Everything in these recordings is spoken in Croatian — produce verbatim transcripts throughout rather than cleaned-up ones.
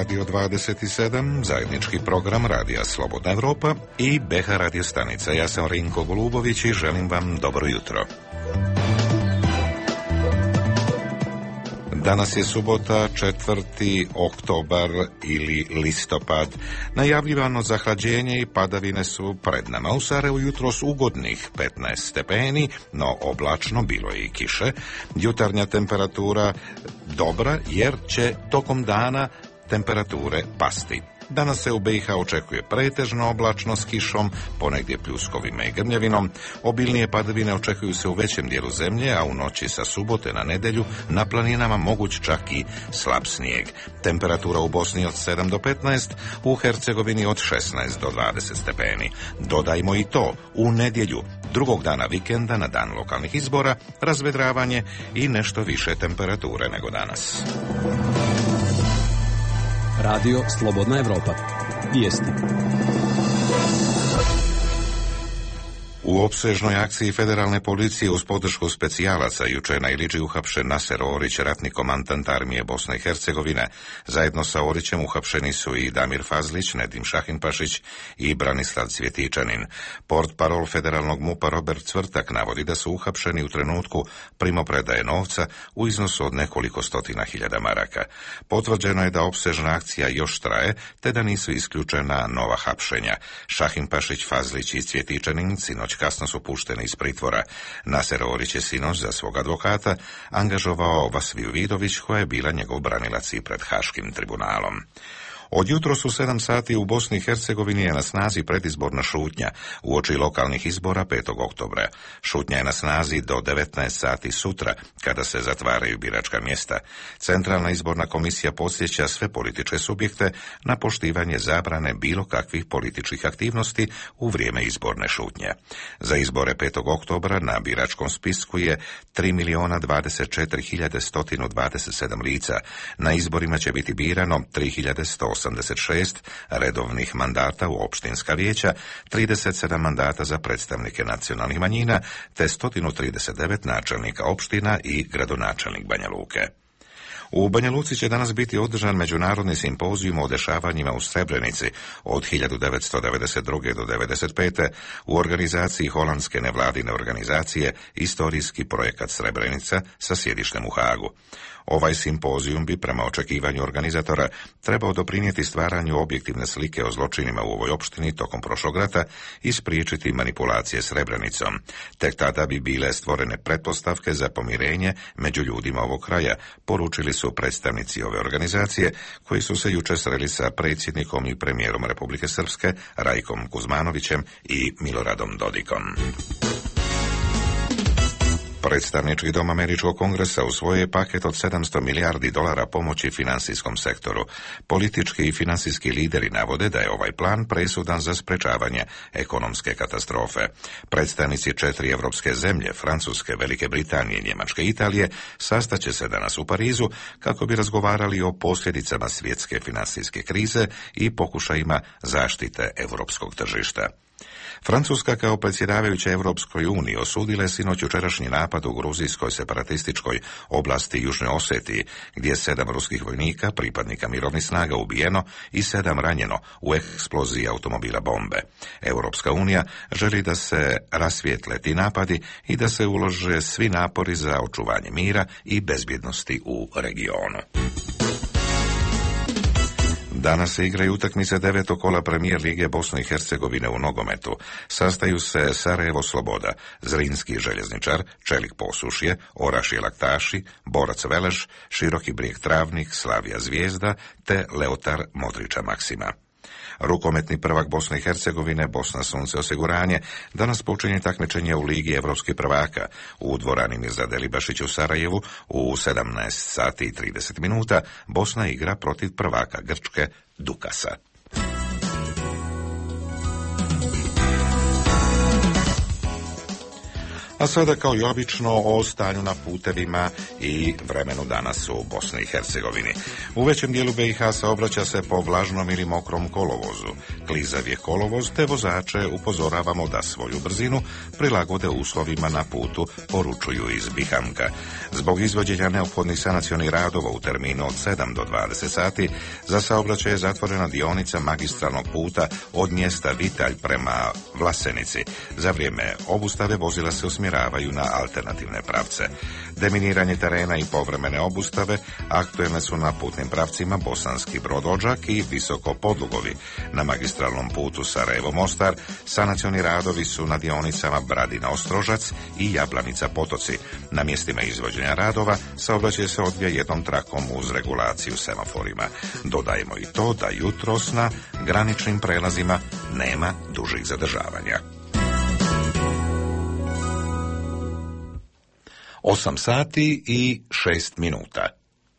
Radio dvadeset sedam, zajednički program Radija Slobodna Evropa i B H radio stanica. Ja sam Rinko Golubović i želim vam dobro jutro. Danas je subota, četvrti oktobar ili listopad. Najavljivano zahlađenje i padavine su pred nama. U Sarajevu jutros ugodnih petnaest stepeni, no oblačno, bilo je i kiše. Jutarnja temperatura dobra jer će tokom dana temperature pasti. Danas se u B i H očekuje pretežno oblačno s kišom, ponegdje pljuskovima i grmljavinom. Obilnije padavine očekuju se u većem dijelu zemlje, a u noći sa subote na nedjelju na planinama moguć čak i slab snijeg. Temperatura u Bosni od sedam do petnaest, u Hercegovini od šesnaest do dvadeset stepeni. Dodajmo i to, u nedjelju, drugog dana vikenda, na dan lokalnih izbora, razvedravanje i nešto više temperature nego danas. Radio Slobodna Evropa. Vijesti. U opsežnoj akciji federalne policije uz podršku specijalaca juče na Iliđi uhapšen Naser Orić, ratni komandant armije Bosne i Hercegovine. Zajedno sa Orićem uhapšeni su i Damir Fazlić, Nedim Šahinpašić i Branislav Cvjetičanin. Portparol federalnog MUP-a Robert Cvrtak navodi da su uhapšeni u trenutku primopredaje novca u iznosu od nekoliko stotina hiljada maraka. Potvrđeno je da opsežna akcija još traje, te da nisu isključena nova hapšenja. Šahinpašić, Fazlić i Cvjetičanin sinoć kasno su pušteni iz pritvora. Naser Orić je sinoć za svog advokata angažovao Vasviju Vidović, koja je bila njegov branilac i pred Haškim tribunalom. Od jutros u sedam sati u Bosni i Hercegovini je na snazi predizborna šutnja uoči lokalnih izbora petog oktobra. Šutnja je na snazi do devetnaest sati sutra, kada se zatvaraju biračka mjesta. Centralna izborna komisija podsjeća sve političke subjekte na poštivanje zabrane bilo kakvih političkih aktivnosti u vrijeme izborne šutnje. Za izbore petog oktobra na biračkom spisku je tri milijuna dvadeset četiri hiljade sto dvadeset sedam lica. Na izborima će biti birano tri hiljade sto osamdeset šest redovnih mandata u opštinska vijeća, trideset sedam mandata za predstavnike nacionalnih manjina, te sto trideset devet načelnika opština i gradonačelnik Banja Luke. U Banja Luci će danas biti održan međunarodni simpozijum o dešavanjima u Srebrenici od hiljadu devetsto devedeset druge do devedeset pete u organizaciji holandske nevladine organizacije Istorijski projekat Srebrenica sa sjedištem u Hagu. Ovaj simpozijum bi, prema očekivanju organizatora, trebao doprinijeti stvaranju objektivne slike o zločinima u ovoj opštini tokom prošlog rata i spriječiti manipulacije Srebrenicom. Tek tada bi bile stvorene pretpostavke za pomirenje među ljudima ovog kraja, poručili su predstavnici ove organizacije, koji su se jučer sreli sa predsjednikom i premijerom Republike Srpske, Rajkom Kuzmanovićem i Miloradom Dodikom. Predstavnički dom Američkog kongresa usvojio je paket od sedamsto milijardi dolara pomoći finansijskom sektoru. Politički i finansijski lideri navode da je ovaj plan presudan za sprečavanje ekonomske katastrofe. Predstavnici četiri evropske zemlje, Francuske, Velike Britanije, Njemačke i Italije, sastaće se danas u Parizu kako bi razgovarali o posljedicama svjetske finansijske krize i pokušajima zaštite europskog tržišta. Francuska kao predsjedavajuća Europskoj uniji osudila je sinoć jučerašnji napad u gruzijskoj separatističkoj oblasti Južnoj Osetiji, gdje je sedam ruskih vojnika, pripadnika mirovnih snaga, ubijeno i sedam ranjeno u eksploziji automobila bombe. Europska unija želi da se rasvijetle ti napadi i da se ulože svi napori za očuvanje mira i bezbjednosti u regionu. Danas se igraju utakmice devetog kola Premijer lige Bosne i Hercegovine u nogometu. Sastaju se Sarajevo Sloboda, Zrinski Željezničar, Čelik Posušje, Orašje Laktaši, Borac Veleš, Široki Brijeg Travnik, Slavija Zvijezda te Leotar Modrića Maksima. Rukometni prvak Bosne i Hercegovine, Bosna Sunce Osiguranje, danas počinje takmičenje u Ligi evropskih prvaka. U dvorani Mirza Delibašić u Sarajevu u sedamnaest sati i trideset minuta Bosna igra protiv prvaka Grčke Dukasa. A sada kao i obično o stanju na putevima i vremenu danas u Bosni i Hercegovini. U većem dijelu B i H saobraća se po vlažnom ili mokrom kolovozu. Klizav je kolovoz, te vozače upozoravamo da svoju brzinu prilagode uslovima na putu, poručuju iz Bihamka. Zbog izvođenja neophodnih sanacionih radova u terminu od sedam do dvadeset sati, za saobraćaj je zatvorena dionica magistralnog puta od mjesta Vitalj prema Vlasenici. Za vrijeme obustave vozila se usmjeravaju na alternativne pravce. Deminiranje terena i povremene obustave aktuelne su na putnim pravcima Bosanski Brod-Odžak i Visoko Podlugovi. Na magistralnom putu Sarajevo-Mostar sanacioni radovi su na dionicama Bradina-Ostrožac i Jablanica-Potoci. Na mjestima izvođenja radova saobraćaj se odvija jednom trakom uz regulaciju semaforima. Dodajemo i to da jutros na graničnim prelazima nema dužih zadržavanja. Osam sati i šest minuta.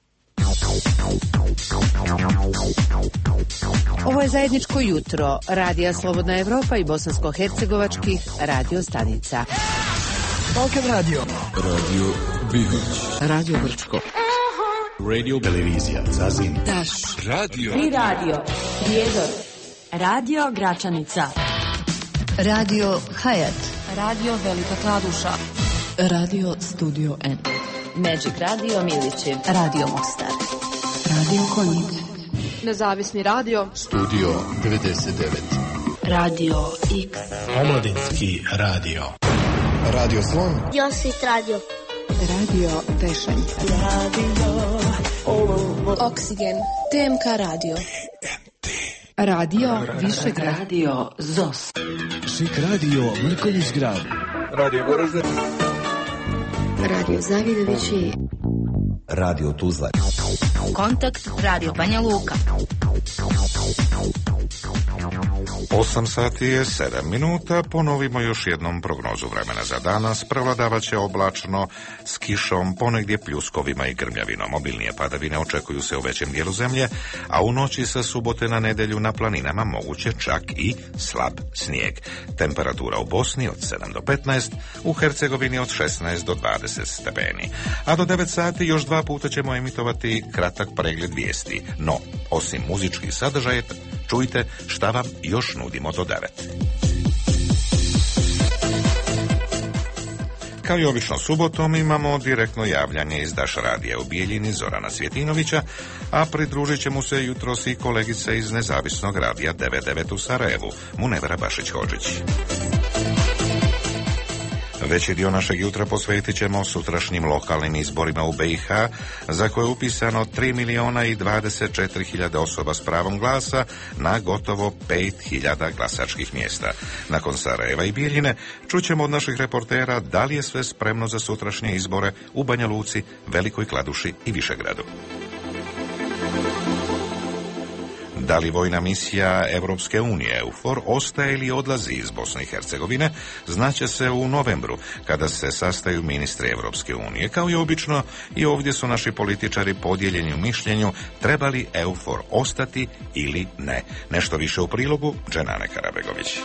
Ovo je zajedničko jutro Radija Slobodna Evropa i bosansko-hercegovačkih radio stanica. Balkan Radio. Radio Bihoć. Radio Brčko. Radio Televizija Zazin. Daš. Radio. Tri radio. Prijedor. Radio Gračanica. Radio Hayat. Radio Velika Kladuša. Radio Studio N. Magic Radio Milići. Radio Mostar. Radio Konjic. Nezavisni radio. Studio devedeset devet. Radio X. Omladinski radio. Radio Slon. Josit radio. Radio Tešanj. Radio Oksigen. T M K radio. Radio Višegrad. Radio Zos. Šik radio Mrkonjić grad. Radio Goražde. Radio Zavidovići. Radio Tuzla. Kontakt Radio Banja Luka. Osam sati je sedam minuta, ponovimo još jednom prognozu vremena za danas. Prevladavat će oblačno s kišom, ponegdje pljuskovima i grmljavinom. Obilnije padavine očekuju se u većem dijelu zemlje, a u noći sa subote na nedjelju na planinama moguće čak i slab snijeg. Temperatura u Bosni od sedam do petnaest, u Hercegovini od šesnaest do dvadeset stepeni. A do devet sati još dva puta ćemo emitovati kratak pregled vijesti. No, osim muzičkih sadržaja, čujte šta vam još nudimo do devet. Kao i obično subotom imamo direktno javljanje iz Daš radija u Bijeljini Zorana Svjetinovića, a pridružit će mu se jutros i kolegica iz Nezavisnog radija devedeset devet u Sarajevu, Munevera Bašić-Hodžić. Veći dio našeg jutra posvetit ćemo sutrašnjim lokalnim izborima u B i H, za koje je upisano tri milijuna i dvadeset četiri hiljade osoba s pravom glasa na gotovo pet hiljada glasačkih mjesta. Nakon Sarajeva i Bijeljine čućemo od naših reportera da li je sve spremno za sutrašnje izbore u Banja Luci, Velikoj Kladuši i Višegradu. Da li vojna misija Evropske unije EUFOR ostaje ili odlazi iz Bosne i Hercegovine, znaće se u novembru, kada se sastaju ministri Evropske unije. Kao i obično, i ovdje su naši političari podijeljeni u mišljenju treba li EUFOR ostati ili ne. Nešto više u prilogu Dženane Karabegović.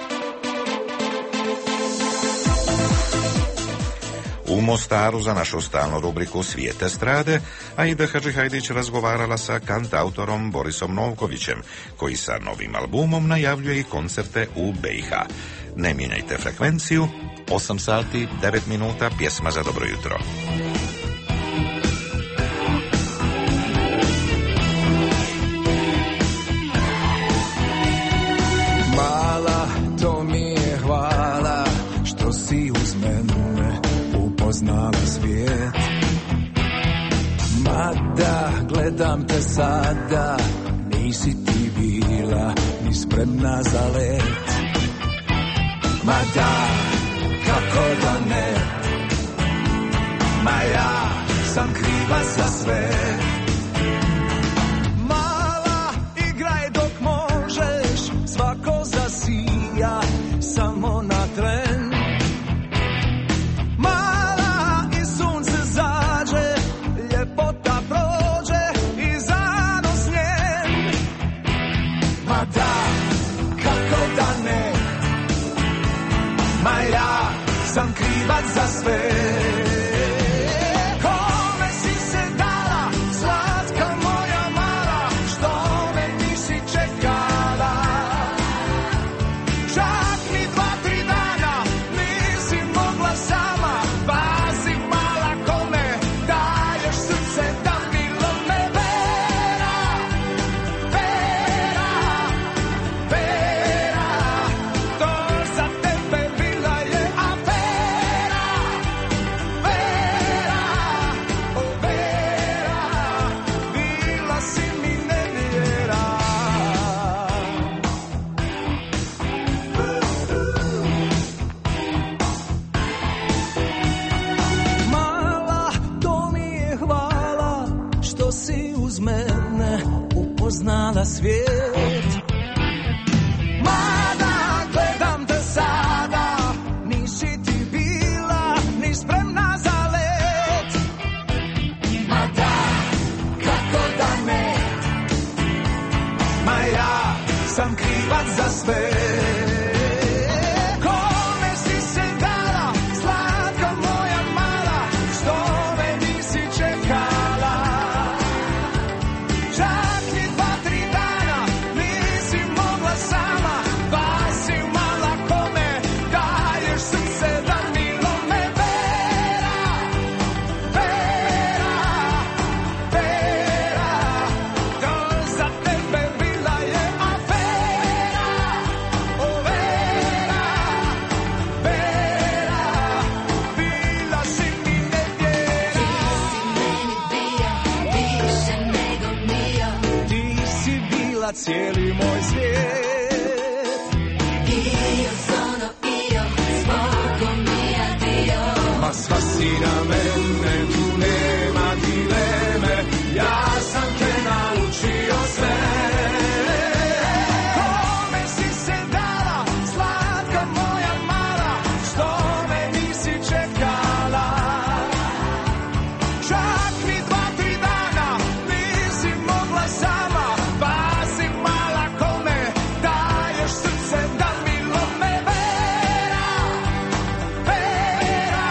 U Mostaru za našu stalnu rubriku Svijet estrade, Aida Hadžihajdić razgovarala sa kantautorom Borisom Novkovićem, koji sa novim albumom najavljuje i koncerte u B i H. Ne mijenjajte frekvenciju, osam sati, devet minuta, pjesma za dobro jutro. Mala, to mi je hvala što si uz mene upoznala svijet. Mada gledam te sada, nisi ti bila ni spremna za let. Mada, kako da ne, ma ja sam kriva za sve. Mala, igraj dok možeš, svako zasija samo na tren. Sam krivac za sve. Kome si se dala, slatka moja mala, što me nisi čekala? Čak ni dva, tri dana nisi mogla sama, pazi mala kome daješ srce da bilo me vera, vera, vera, to za tebe bila je afera, vera, o vera, bila si mi nevjera. Mala, to mi je hvala što si uz mene upoznala svijet. Mada gledam te sada, nisi ti bila ni spremna za let. Ma da, kako da ne, ma ja sam krivac za sve. Kome si se dala, slatka moja mala, što me nisi čekala? Čak ni dva, tri dana nisi mogla sama, pa si mala kome daješ srce da milo me vera, vera, vera, to za tebe bila je afera, o vera, vera, bila si mi nevjera. Ti si bila cijeli moj svijet. Ma sva si na mene, tu nema dileme, ja sam te naučio sve. Kome si se dala, slatka moja mala, što me nisi čekala? Čak ni dva, tri dana nisi mogla sama, pa si mala kome daješ srce da milo me vera, vera,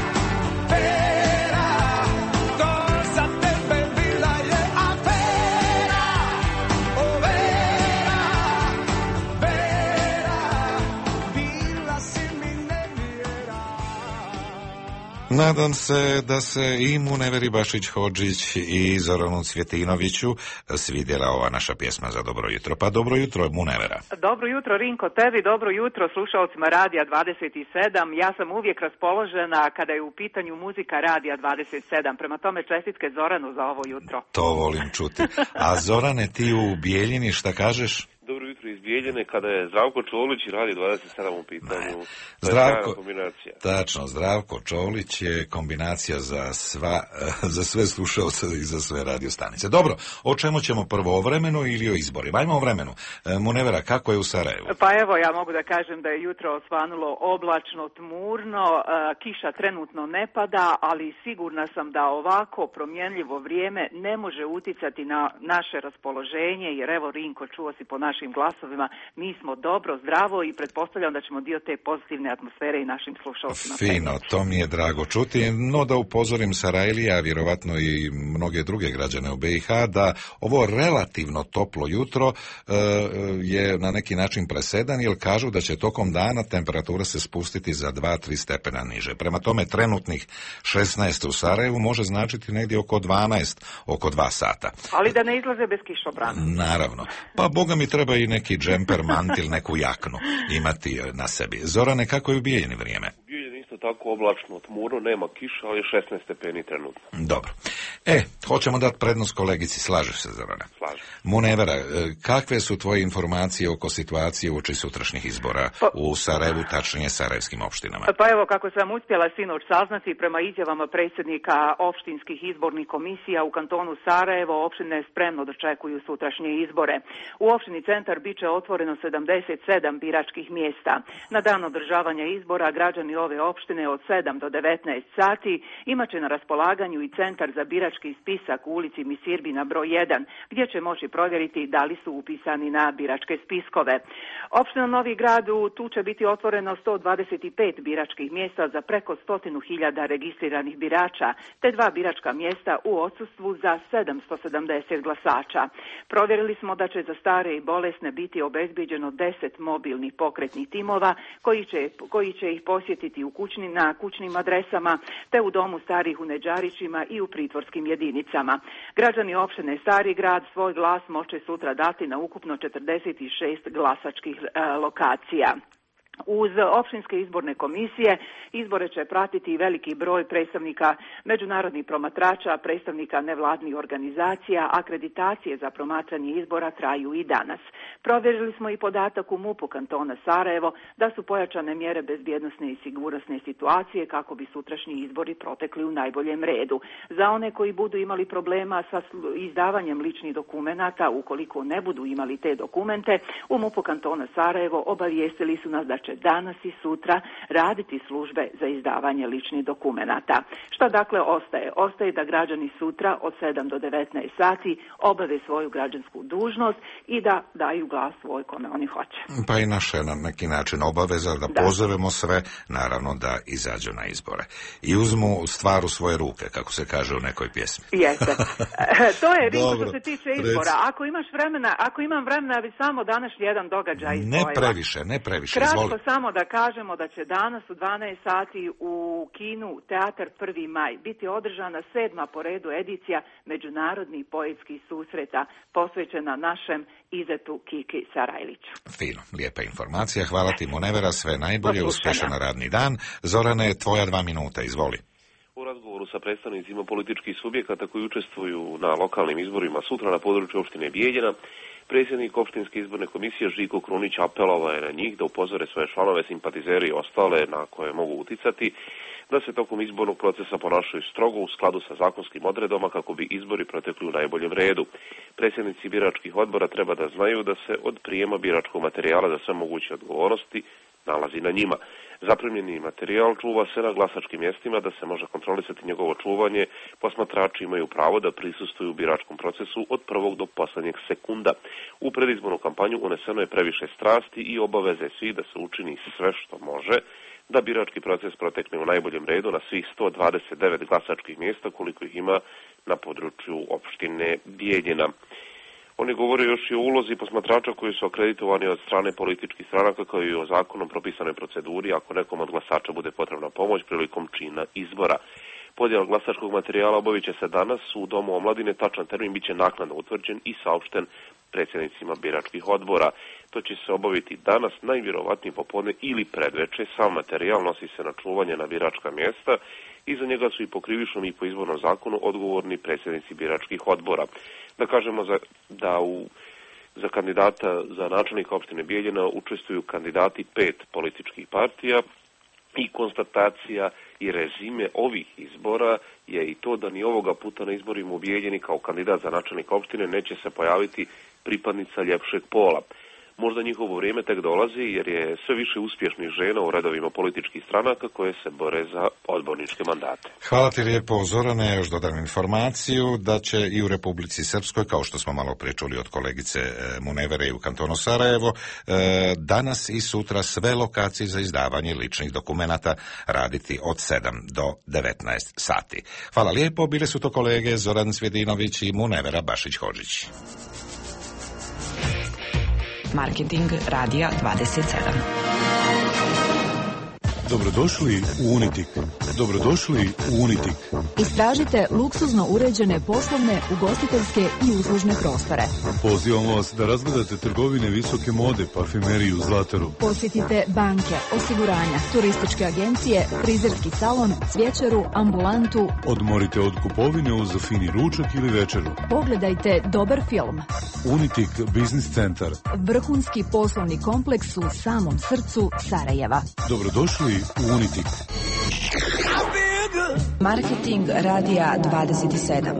vera, to za tebe bila je afera, o vera, vera, bila si mi nevjera. Nadam se da se i Muneveri Bašić-Hodžić i Zoranu Cvjetinoviću svidjela ova naša pjesma za dobro jutro. Pa dobro jutro, Munevera. Dobro jutro, Rinko, tebi, dobro jutro slušalcima Radija dvadeset sedam. Ja sam uvijek raspoložena kada je u pitanju muzika Radija dvadeset sedam. Prema tome čestitke Zoranu za ovo jutro. To volim čuti. A Zorane, ti u Bijeljini šta kažeš? Dobro jutro iz Bijeljine, kada je Zdravko Čolić i Radi dvadeset sedam u pitanju. Zdravko, kombinacija. tačno, Zdravko Čolić je kombinacija za, sva, za sve slušalce i za sve radio stanice. Dobro, o čemu ćemo prvo, o vremenu ili o izborima? Ajmo o vremenu. Munevera, kako je u Sarajevu? Pa evo, ja mogu da kažem da je jutro osvanulo oblačno, tmurno, kiša trenutno ne pada, ali sigurna sam da ovako promjenljivo vrijeme ne može uticati na naše raspoloženje, jer evo, Rinko, čuo si po našim glasovima, mi smo dobro, zdravo i pretpostavljam da ćemo dio te pozitivne atmosfere i našim slušalcima. Fino, to mi je drago čuti, no da upozorim Sarajlija, a vjerovatno i mnoge druge građane u B i H, da ovo relativno toplo jutro e, je na neki način presedan, jer kažu da će tokom dana temperatura se spustiti za dva do tri stepena niže. Prema tome, trenutnih šesnaest u Sarajevu može značiti negdje oko dvanaest, oko dva sata. Ali da ne izlaze bez kišobrana. Naravno. Pa Boga mi treba i neki džemper, mantil, neku jaknu imati na sebi. Zorane, kako je u Bijeljini vrijeme? U Bijeljini isto tako oblačno, tmurno, nema kiša, ali je šesnaest stepeni trenutno. Dobro. E, hoćemo dati prednost kolegici, slažeš se, Zorana? Slažem. Munevera, kakve su tvoje informacije oko situacije uoči sutrašnjih izbora pa, u Sarajevu, tačnije sarajevskim opštinama? Pa evo, kako sam uspjela sinoć saznati, prema izjavama predsjednika opštinskih izbornih komisija u kantonu Sarajevo, opštine spremno dočekuju sutrašnje izbore. U opštini Centar bit će otvoreno sedamdeset sedam biračkih mjesta. Na dan održavanja izbora građani ove opštine opštine od sedam do devetnaest sati imat će na raspolaganju i centar za birački spisak u ulici Misirbina broj jedan, gdje će moći provjeriti da li su upisani na biračke spiskove. Opština Novi Grad, tu će biti otvoreno sto dvadeset pet biračkih mjesta za preko stotinu hiljada registriranih birača, te dva biračka mjesta u odsustvu za sedamsto sedamdeset glasača. Provjerili smo da će za stare i bolesne biti obezbijeđeno deset mobilnih pokretnih timova koji će, koji će ih posjetiti u kućni, na kućnim adresama, te u domu starih u Neđarićima i u pritvorskim jedinicama. Građani opštine Stari Grad svoj glas moće sutra dati na ukupno četrdeset šest glasačkih e, lokacija. Uz opštinske izborne komisije izbore će pratiti veliki broj predstavnika međunarodnih promatrača, predstavnika nevladnih organizacija. Akreditacije za promatranje izbora traju i danas. Provjerili smo i podatak u MUP-u kantona Sarajevo da su pojačane mjere bezbjednosne i sigurnosne situacije kako bi sutrašnji izbori protekli u najboljem redu. Za one koji budu imali problema sa izdavanjem ličnih dokumenata, ukoliko ne budu imali te dokumente, u MUP-u kantona Sarajevo obavijestili su nas da će danas i sutra raditi službe za izdavanje ličnih dokumenata. Što dakle ostaje? Ostaje da građani sutra od sedam do devetnaest sati obave svoju građansku dužnost i da daju glas svoj kome oni hoće. Pa i naše na neki način obaveza da, da pozovemo sve, naravno da izađu na izbore. I uzmu stvar u svoje ruke, kako se kaže u nekoj pjesmi. Jeste. To je Rinko što se tiče izbora. Ako imaš vremena, ako imam vremena, bi samo danas jedan događaj izdvojila. Ne previše, ne previše. Kratko Izvoli. samo da kažemo da će danas u dvanaest sati u kinu Teatar prvi maj biti održana sedma po redu edicija Međunarodnih poetskih susreta posvećena našem Izetu Kiki Sarajliću. Fino, lijepa informacija. Hvala ti, Munevera, sve najbolje, uspješan radni dan. Zorane, tvoja dva minuta, izvoli. U razgovoru sa predstavnicima političkih subjekata koji učestvuju na lokalnim izborima sutra na području opštine Bijeljina, predsjednik opštinske izborne komisije Žiko Krunić apelovao je na njih da upozore svoje članove, simpatizere i ostale na koje mogu uticati, da se tokom izbornog procesa ponašaju strogo u skladu sa zakonskim odredbama kako bi izbori protekli u najboljem redu. Predsjednici biračkih odbora treba da znaju da se od prijema biračkog materijala za sve moguće odgovornosti nalazi na njima. Zaprimljeni materijal čuva se na glasačkim mjestima, da se može kontrolisati njegovo čuvanje. Posmatrači imaju pravo da prisustvuju biračkom procesu od prvog do posljednjeg sekunda. U predizbornu kampanju uneseno je previše strasti i obaveze svih da se učini sve što može da birački proces protekne u najboljem redu na svih sto dvadeset devet glasačkih mjesta koliko ih ima na području opštine Bijeljina. On je govorio još i o ulozi posmatrača koji su akreditovani od strane političkih stranaka kao i o zakonom propisanoj proceduri ako nekom od glasača bude potrebna pomoć prilikom čina izbora. Podjela glasačkog materijala obavit će se danas u Domu omladine, tačan termin bit će naknadno utvrđen i saopšten predsjednicima biračkih odbora. To će se obaviti danas, najvjerovatnije popodne ili predveče. Sam materijal nosi se na čuvanje na biračka mjesta i za njega su i po krivičnom i po izbornom zakonu odgovorni predsjednici biračkih odbora. Da kažemo za, da u, za kandidata za načelnika opštine Bijeljina učestvuju kandidati pet političkih partija i konstatacija i rezime ovih izbora je i to da ni ovoga puta na izborima u Bijeljini kao kandidat za načelnika opštine neće se pojaviti pripadnica ljepšeg pola. Možda njihovo vrijeme tek dolazi jer je sve više uspješnih žena u redovima političkih stranaka koje se bore za odborničke mandate. Hvala ti lijepo, Zorane. Još dodam informaciju da će i u Republici Srpskoj, kao što smo malo pričuli od kolegice Munevere i u kantonu Sarajevo, danas i sutra sve lokacije za izdavanje ličnih dokumenata raditi od sedam do devetnaest sati. Hvala lijepo, bile su to kolege Zoran Cvjedinović i Munevera Bašić-Hodžić. Marketing radija dvadeset sedam. Dobrodošli u Unitik. Dobrodošli u Unitik. Istražite luksuzno uređene poslovne, ugostiteljske i uslužne prostore. Pozivamo vas da razgledate trgovine visoke mode, parfimeriju Zlataru. Posjetite banke, osiguranja, turističke agencije, frizerski salon, cvjećaru, ambulantu. Odmorite od kupovine uz fini ručak ili večeru. Pogledajte dobar film. Unitik Biznis centar. Vrhunski poslovni kompleks u samom srcu Sarajeva. Dobrodošli u Unitik. Marketing radija dvadeset sedam.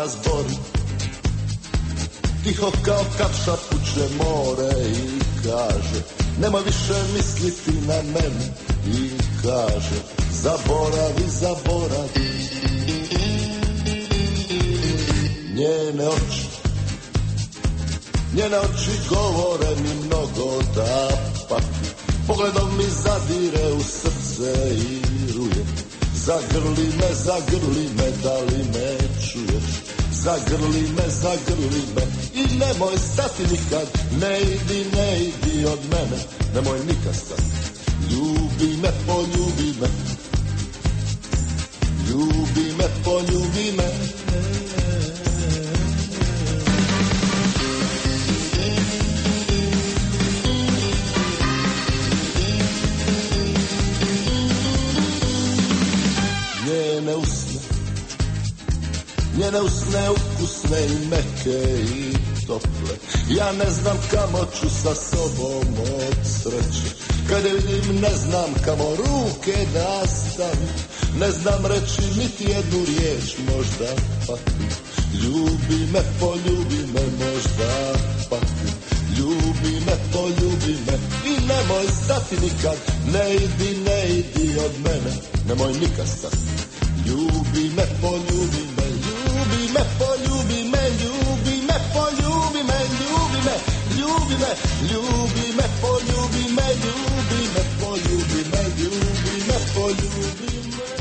zbori, tiho kao kapša puče more i kaže nemoj više misliti na mene i kaže zaboravi, zaboravi. Njene oči, njene oči govore mi mnogo da pati, pogledom mi zadire u srce i ruje. Zagrli me, zagrli me, da li me čuješ? Zagrli me, zagrli me i nemoj stati nikad, ne idi, ne idi od mene, nemoj nikad stati. Ljubi me, poljubi me, ljubi me, poljubi me. Njene usne, njene usne ukusne i meke i tople, ja ne znam kamo ću sa sobom od sreće. Kad je vidim ne znam kamo ruke da stavim, ne znam reći niti jednu riječ, možda patim. Ljubi me, poljubi me, možda patim. Ljubi me, poljubi me i nemoj stati nikad, ne idi, ne idi od mene, nemoj nikad stati. Ljubi me, poljubi me, ljubi me, poljubi me, ljubi me, poljubi me, ljubi me, ljubi me, ljubi me, poljubi me, ljubi me, poljubi me, ljubi me, poljubi me.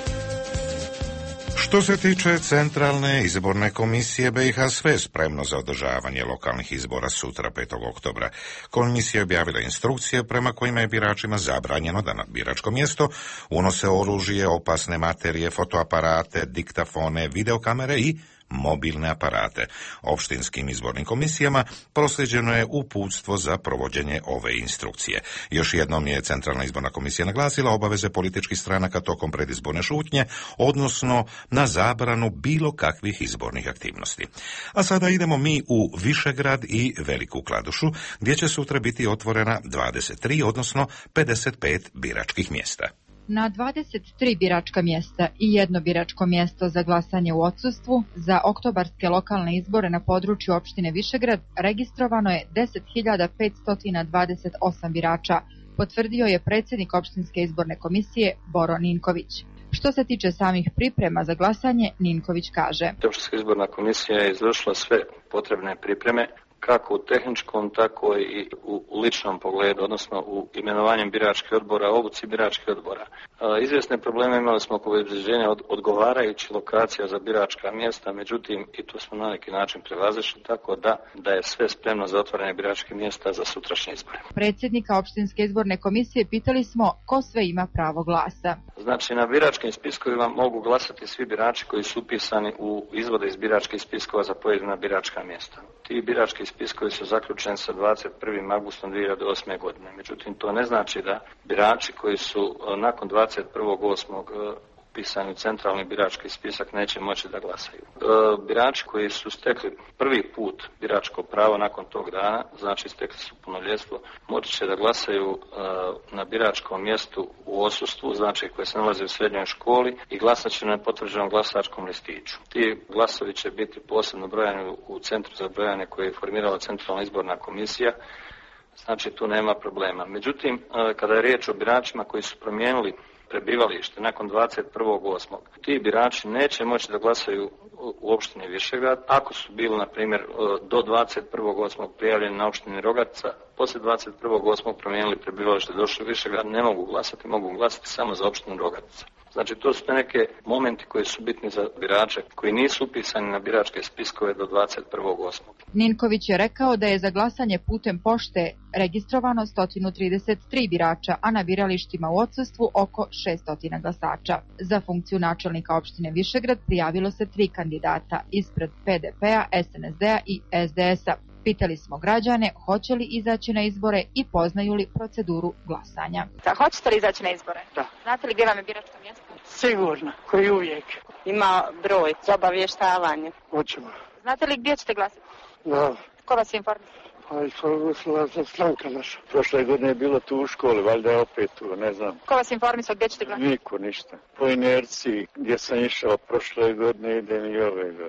Što se tiče Centralne izborne komisije B i H, sve je spremno za održavanje lokalnih izbora sutra petog oktobra. Komisija je objavila instrukcije prema kojima je biračima zabranjeno da na biračko mjesto unose oružje, opasne materije, fotoaparate, diktafone, videokamere i mobilne aparate. Opštinskim izbornim komisijama proslijeđeno je uputstvo za provođenje ove instrukcije. Još jednom je Centralna izborna komisija naglasila obaveze političkih stranaka tokom predizborne šutnje, odnosno na zabranu bilo kakvih izbornih aktivnosti. A sada idemo mi u Višegrad i Veliku Kladušu, gdje će sutra biti otvorena dvadeset tri, odnosno pedeset pet biračkih mjesta. Na dvadeset tri biračka mjesta i jedno biračko mjesto za glasanje u odsustvu za oktobarske lokalne izbore na području opštine Višegrad registrovano je deset hiljada petsto dvadeset osam birača, potvrdio je predsjednik opštinske izborne komisije Boro Ninković. Što se tiče samih priprema za glasanje, Ninković kaže: Opštinska izborna komisija je izvršila sve potrebne pripreme, kako u tehničkom, tako i u ličnom pogledu, odnosno u imenovanjem biračkih odbora, obuci biračkih odbora. Izvjesne probleme imali smo oko obezbeđenja od odgovarajućih lokacija za biračka mjesta, međutim i to smo na neki način prevazišli, tako da, da je sve spremno za otvaranje biračkih mjesta za sutrašnje izbore. Predsjednika opštinske izborne komisije pitali smo ko sve ima pravo glasa. Znači, na biračkim spiskovima mogu glasati svi birači koji su upisani u izvode iz biračkih spiskova za pojedina biračka mjesta. Ti birački spiskovi su zaključeni sa dvadeset prvim avgustom dvije hiljade osme. godine. Međutim, to ne znači da birači koji su nakon dvadeset prvog osmog upisani u centralni birački spisak neće moći da glasaju. E, birači koji su stekli prvi put biračko pravo nakon tog dana, znači stekli su punoljetstvo, moći će da glasaju e, na biračkom mjestu u odsustvu, znači koji se nalaze u srednjoj školi, i glasat će na potvrđenom glasačkom listiću. Ti glasovi će biti posebno brojani u centru za brojanje koje je formirala Centralna izborna komisija, znači tu nema problema. Međutim, e, kada je riječ o biračima koji su promijenili prebivalište nakon dvadeset prvog osmog ti birači neće moći da glasaju u opštini Višegrad ako su bili, na primjer, do dvadeset prvog osmog prijavljeni na opštini Rogatica, poslije dvadeset prvog osmog promijenili prebivalište, došli u Višegrad, ne mogu glasati, mogu glasati samo za opštinu Rogatica. Znači, to su neke momenti koji su bitni za birače koji nisu upisani na biračke spiskove do dvadeset prvog osmog Ninković je rekao da je za glasanje putem pošte registrovano sto trideset tri birača, a na biralištima u odsustvu oko šesto glasača. Za funkciju načelnika opštine Višegrad prijavilo se tri kandidata ispred P D P-a, S N S D-a i S D S-a. Pitali smo građane hoće li izaći na izbore i poznaju li proceduru glasanja. Da, hoćete li izaći na izbore? Da. Znate li gdje vam je biračko mjesto? Sigurno, koji uvijek. Ima broj za obavještavanje. Hoćemo. Znate li gdje ćete glasati? Da. Ko vas je informisao? Pa informisala za stranka naša. Prošle godine je bilo tu u školi, valjda je opet tu, ne znam. Ko vas je informisao gdje ćete glasati? Niko, ništa. Po inerciji gdje sam išao prošle godine idem i ove godine.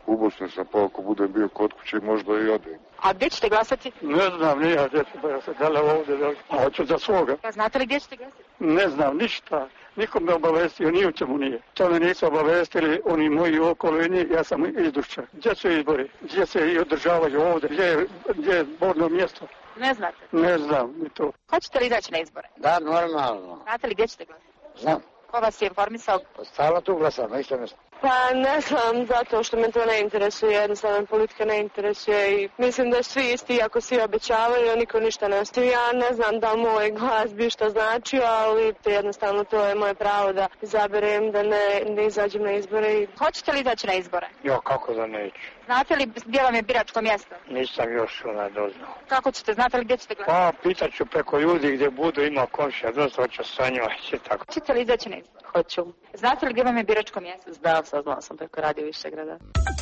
U Bosni sam, pa ako budem bio kod kuće, možda i odem. A gdje ćete glasati? Ne znam, nije gdje ću glasati, da li ovdje, da li hoću za svoga. Pa znate li gdje ćete glasati? Ne znam, ništa. Nikom me obavestio, ni u čemu nije. To me nisu obavestili, oni moji okolini, ja sam izdušća. Gdje su izbori? Gdje se i održavaju ovdje? Gdje je, gdje je borno mjesto? Ne znate? Ne znam, ni to. Hoćete li izaći na izbore? Da, normalno. Znate li gdje ćete glasati? Znam. Ko vas je informisao? Stalno tu glasam, na isto mjesto. Pa ne znam, zato što me to ne interesuje, jednostavno politika ne interesuje i mislim da svi isti, ako svi obećavaju, a niko ništa ne ostavi. Ja ne znam da moj glas bi što značio, ali jednostavno to je moje pravo da izaberem, da ne, ne izađem na izbore. I... Hoćete li izaći na izbore? Jo, kako da neću. Znate li gdje vam je biračko mjesto? Nisam još ona doznao. Kako ćete, znate li gdje ćete glasati? Pa, pitat ću preko ljudi gdje budu, ima komšija, dosta hoću sa njima, će tako. Hoćete li izaći na izbore? Hoću. Znate li gdje vam je biračko mjesto? Da, saznala sam preko Radio Višegrada.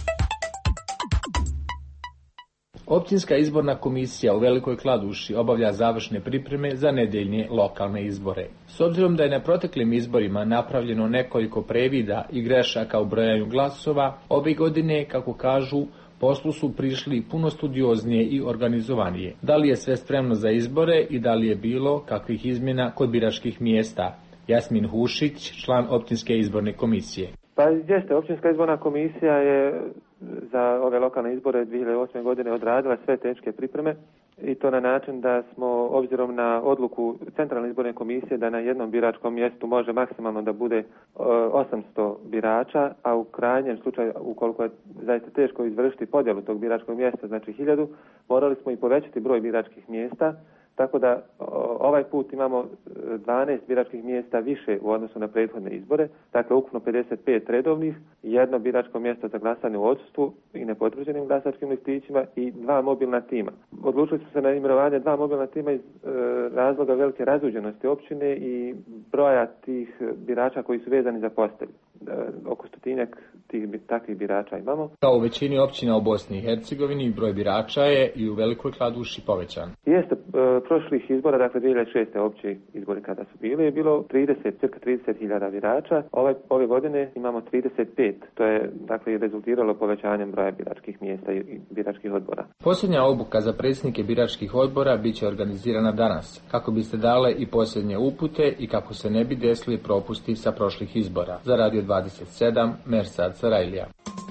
Općinska izborna komisija u Velikoj Kladuši obavlja završne pripreme za nedeljne lokalne izbore. S obzirom da je na proteklim izborima napravljeno nekoliko previda i grešaka u brojanju glasova, ove godine, kako kažu, poslu su prišli puno studioznije i organizovanije. Da li je sve spremno za izbore i da li je bilo kakvih izmjena kod biračkih mjesta? Jasmin Hušić, član Općinske izborne komisije. Pa jeste, Općinska izborna komisija je za ove lokalne izbore dvije hiljade osme. godine odradila sve tehničke pripreme i to na način da smo, obzirom na odluku Centralne izborne komisije da na jednom biračkom mjestu može maksimalno da bude osamsto birača, a u krajnjem slučaju, ukoliko je zaista teško izvršiti podjelu tog biračkog mjesta, znači hiljadu, morali smo i povećati broj biračkih mjesta. Tako da ovaj put imamo dvanaest biračkih mjesta više u odnosu na prethodne izbore, dakle ukupno pedeset pet redovnih, jedno biračko mjesto za glasanje u odsustvu i nepotvrđenim glasačkim listićima i dva mobilna tima. Odlučili smo se na imenovanje dva mobilna tima iz e, razloga velike razuđenosti općine i broja tih birača koji su vezani za postelj. E, oko stotinjak tih takvih birača imamo. Kao u većini općina u Bosni i Hercegovini broj birača je i u Velikoj Kladuši povećan. Jeste, e, prošlih izbora, dakle dvije hiljade šeste. opći izbori kada su bili, je bilo trideset, cirka trideset hiljada birača. Ove, ove godine imamo trideset pet. To je, dakle, rezultiralo povećanjem broja biračkih mjesta i biračkih odbora. Posljednja obuka za predsjednike biračkih odbora bit će organizirana danas, kako bi se dale i posljednje upute i kako se ne bi desili propusti sa prošlih izbora. Za Radio dvadeset sedam, Mersad Sarajlija.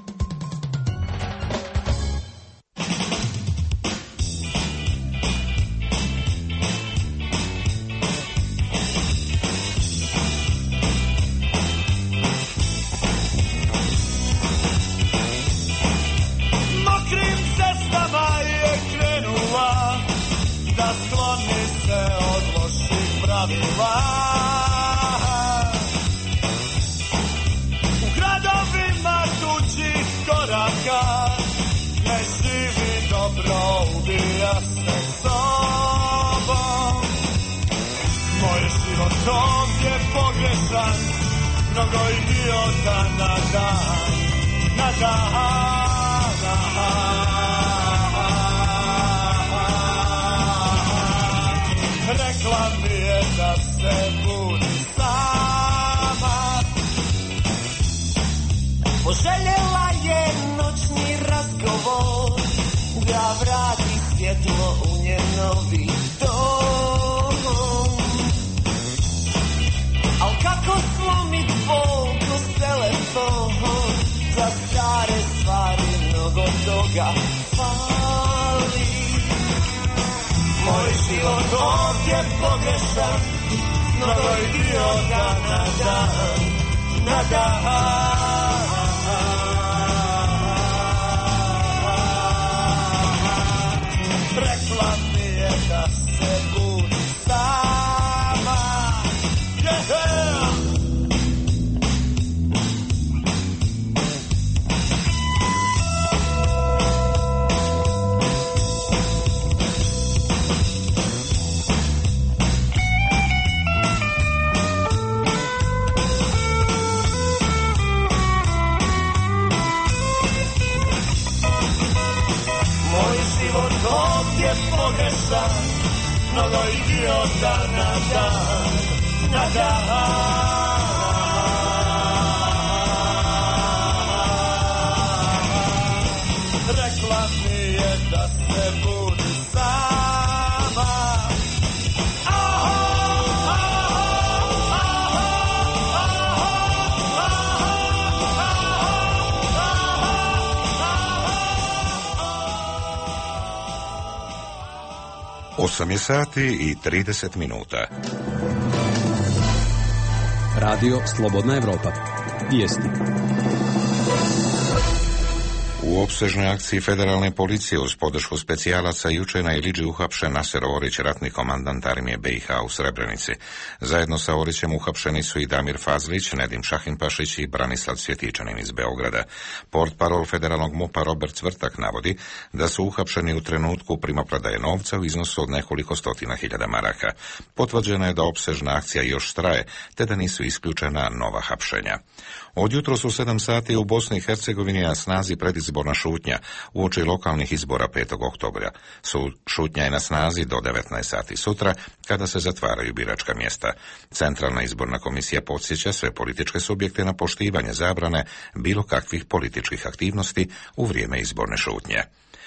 Mnogo idiota na dan, na dan, na dan. Rekla mi je da se budi sama, poželjela je noćni razgovor, da vrati svjetlo u njen novi dom. Al kako slomit fokus telefon, za stare stvari mnogo toga fali. Moj život ovdje pogrešan, mnogo idiota na dan, na dan. Rekla mi je da se budi sama, yeah! Ovdje pogrešan, mnogo idiota na dan, na dan. osam je sati i trideset minuta. Radio Slobodna Evropa. Vijesti. U opsežnoj akciji federalne policije uz podršku specijalaca juče na Iliđi uhapšen Naser Orić, ratni komandant armije B i H u Srebrenici. Zajedno sa Orićem uhapšeni su i Damir Fazlić, Nedim Šahinpašić i Branislav Cvjetičanin iz Beograda. Portparol federalnog MUP-a Robert Cvrtak navodi da su uhapšeni u trenutku primopredaje novca u iznosu od nekoliko stotina hiljada maraka. Potvrđeno je da opsežna akcija još traje, te da nisu isključena nova hapšenja. Od jutros u sedam sati u Bosni i Hercegovini na snazi predizborna šutnja uoči lokalnih izbora petog oktobra. Šutnja je na snazi do devetnaest sati sutra, kada se zatvaraju biračka mjesta. Centralna izborna komisija podsjeća sve političke subjekte na poštivanje zabrane bilo kakvih političkih aktivnosti u vrijeme izborne šutnje.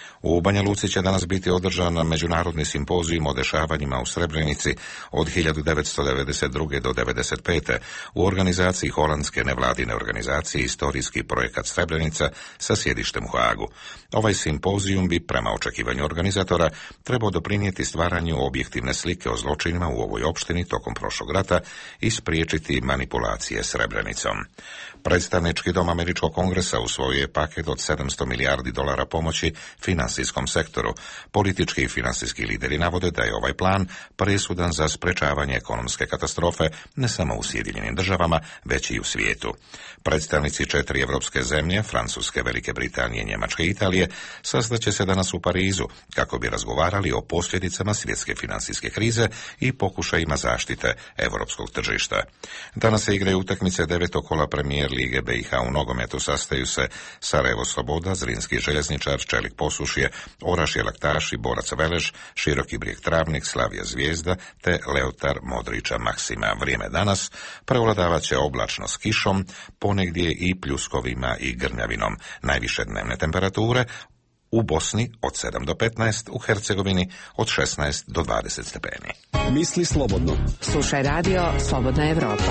U Banja Luci će danas biti održan međunarodni simpozijum o dešavanjima u Srebrenici od hiljadu devetsto devedeset druge do devedeset pete u organizaciji holandske nevladine organizacije Istorijski projekat Srebrenica sa sjedištem u Hagu. Ovaj simpozijum bi, prema očekivanju organizatora, trebao doprinijeti stvaranju objektivne slike o zločinima u ovoj opštini tokom prošlog rata i spriječiti manipulacije Srebrenicom. Predstavnički dom Američkog kongresa usvojio je paket od sedamsto milijardi dolara pomoći finansijskom sektoru. Politički i finansijski lideri navode da je ovaj plan presudan za sprečavanje ekonomske katastrofe ne samo u Sjedinjenim državama, već i u svijetu. Predstavnici četiri evropske zemlje, Francuske, Velike Britanije, Njemačke i Italije, sastaće se danas u Parizu kako bi razgovarali o posljedicama svjetske financijske krize i pokušajima zaštite europskog tržišta. Danas se igraju utakmice devetog kola premijer Lige B i H u nogometu. Sastaju se Sarajevo Sloboda, Zrinski željezničar, Čelik Posušje, Orašje Laktaši, Borac Veleš, Široki Brijeg Travnik, Slavija Zvijezda te Leotar Modrića Maksima. Vrijeme danas prevladavat će oblačno s kišom, ponegdje i pljuskovima i grmljavinom. Najviše dnevne temperature u Bosni od sedam do petnaest, u Hercegovini od šesnaest do dvadeset stepeni. Misli slobodno. Slušaj radio Slobodna Evropa.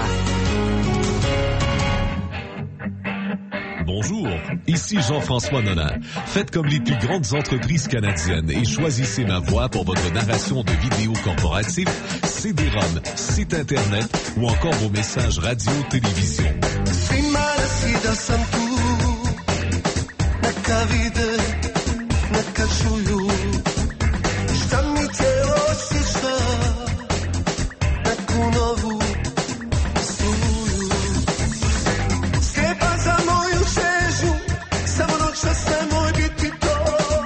Bonjour, ici Jean-François Nonin. Faites comme les plus grandes entreprises canadiennes et choisissez ma voix pour votre narration de vidéos corporatives, C D-ROM, site internet ou encore vos messages radio-télévision. Svima reci da sam tu, neka vide, neka čuju, šta mi te osjeća, neku novu struju. Slijepa za moju čežnju, samo noćas nemoj biti to.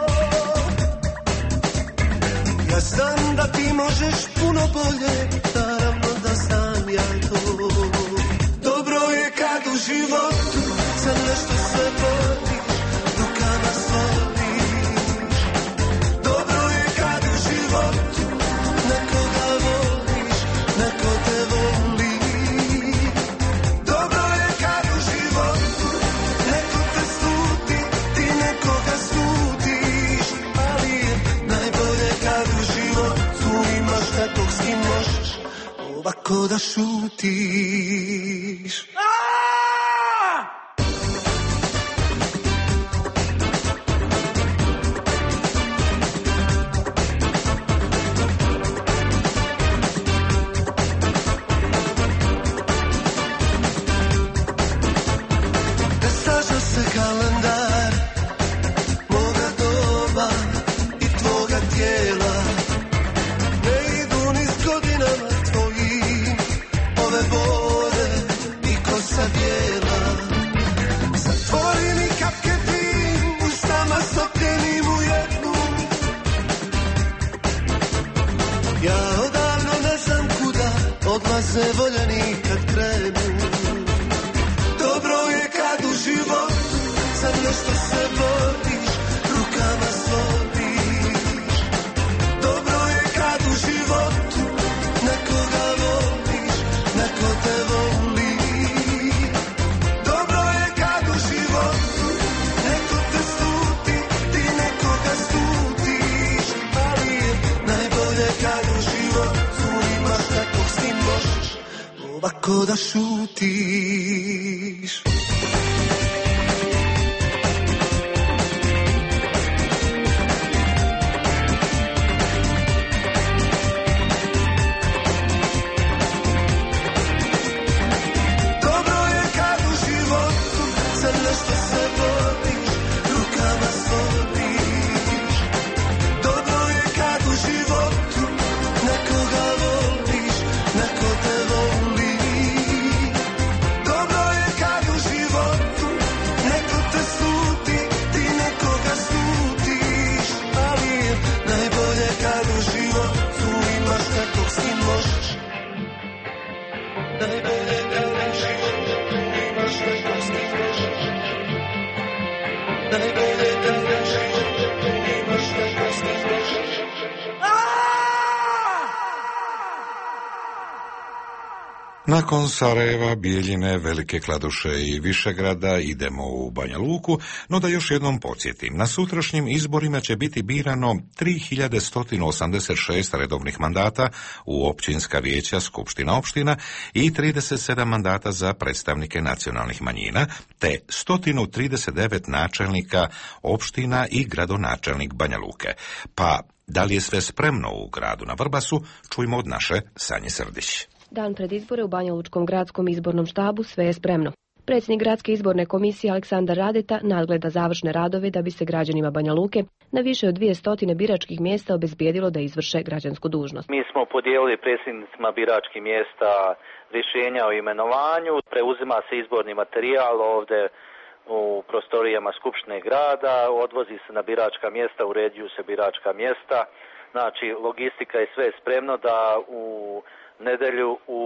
Ja znam da ti možeš puno bolje, naravno da znam ja to. Dobro je kad u životu za nešto se boriš, rukama stvoriš. Dobro je kad u životu nekoga voliš, neko te voli. Dobro je kad u životu neko te sluti, ti nekoga sludiš. Ali je najbolje kad u životu imaš nekog s kim možeš ovako da šutiš. Saža se kalendar moga doba i tvoga tijela, ne idu ni s godinama tvojim ove bore i kosa bijela. Zatvori mi kapke tim, ustama stopljenim u jednu. Ja odavno ne znam kuda odlaze voljeni kad krenu. Dobro je kad u životu za nešto se boriš, rukama stvoriš. Dobro je kad u životu nekoga voliš, neko te voli. Dobro je kad u životu neko te sluti, ti nekoga slutiš. Ali je najbolje kad u životu imaš nekog s kim možeš ovako da šutiš. Nakon Sarajeva, Bijeljine, Velike Kladuše i Višegrada idemo u Banja Luku, no da još jednom podsjetim, na sutrašnjim izborima će biti birano tri hiljade sto osamdeset šest redovnih mandata u općinska vijeća, skupština opština i trideset sedam mandata za predstavnike nacionalnih manjina, te sto trideset devet načelnika opština i gradonačelnik Banja Luke. Pa, da li je sve spremno u gradu na Vrbasu, čujmo od naše Sanje Srdić. Dan pred izbore u Banja Lučkom gradskom izbornom štabu sve je spremno. Predsjednik gradske izborne komisije Aleksandar Radeta nadgleda završne radove da bi se građanima Banja Luke na više od dvjesto biračkih mjesta obezbijedilo da izvrše građansku dužnost. Mi smo podijelili predsjednicima biračkih mjesta rješenja o imenovanju, preuzima se izborni materijal ovdje u prostorijama Skupštine grada, odvozi se na biračka mjesta, uređuju se biračka mjesta. Znači, logistika je sve spremno da u nedjelju u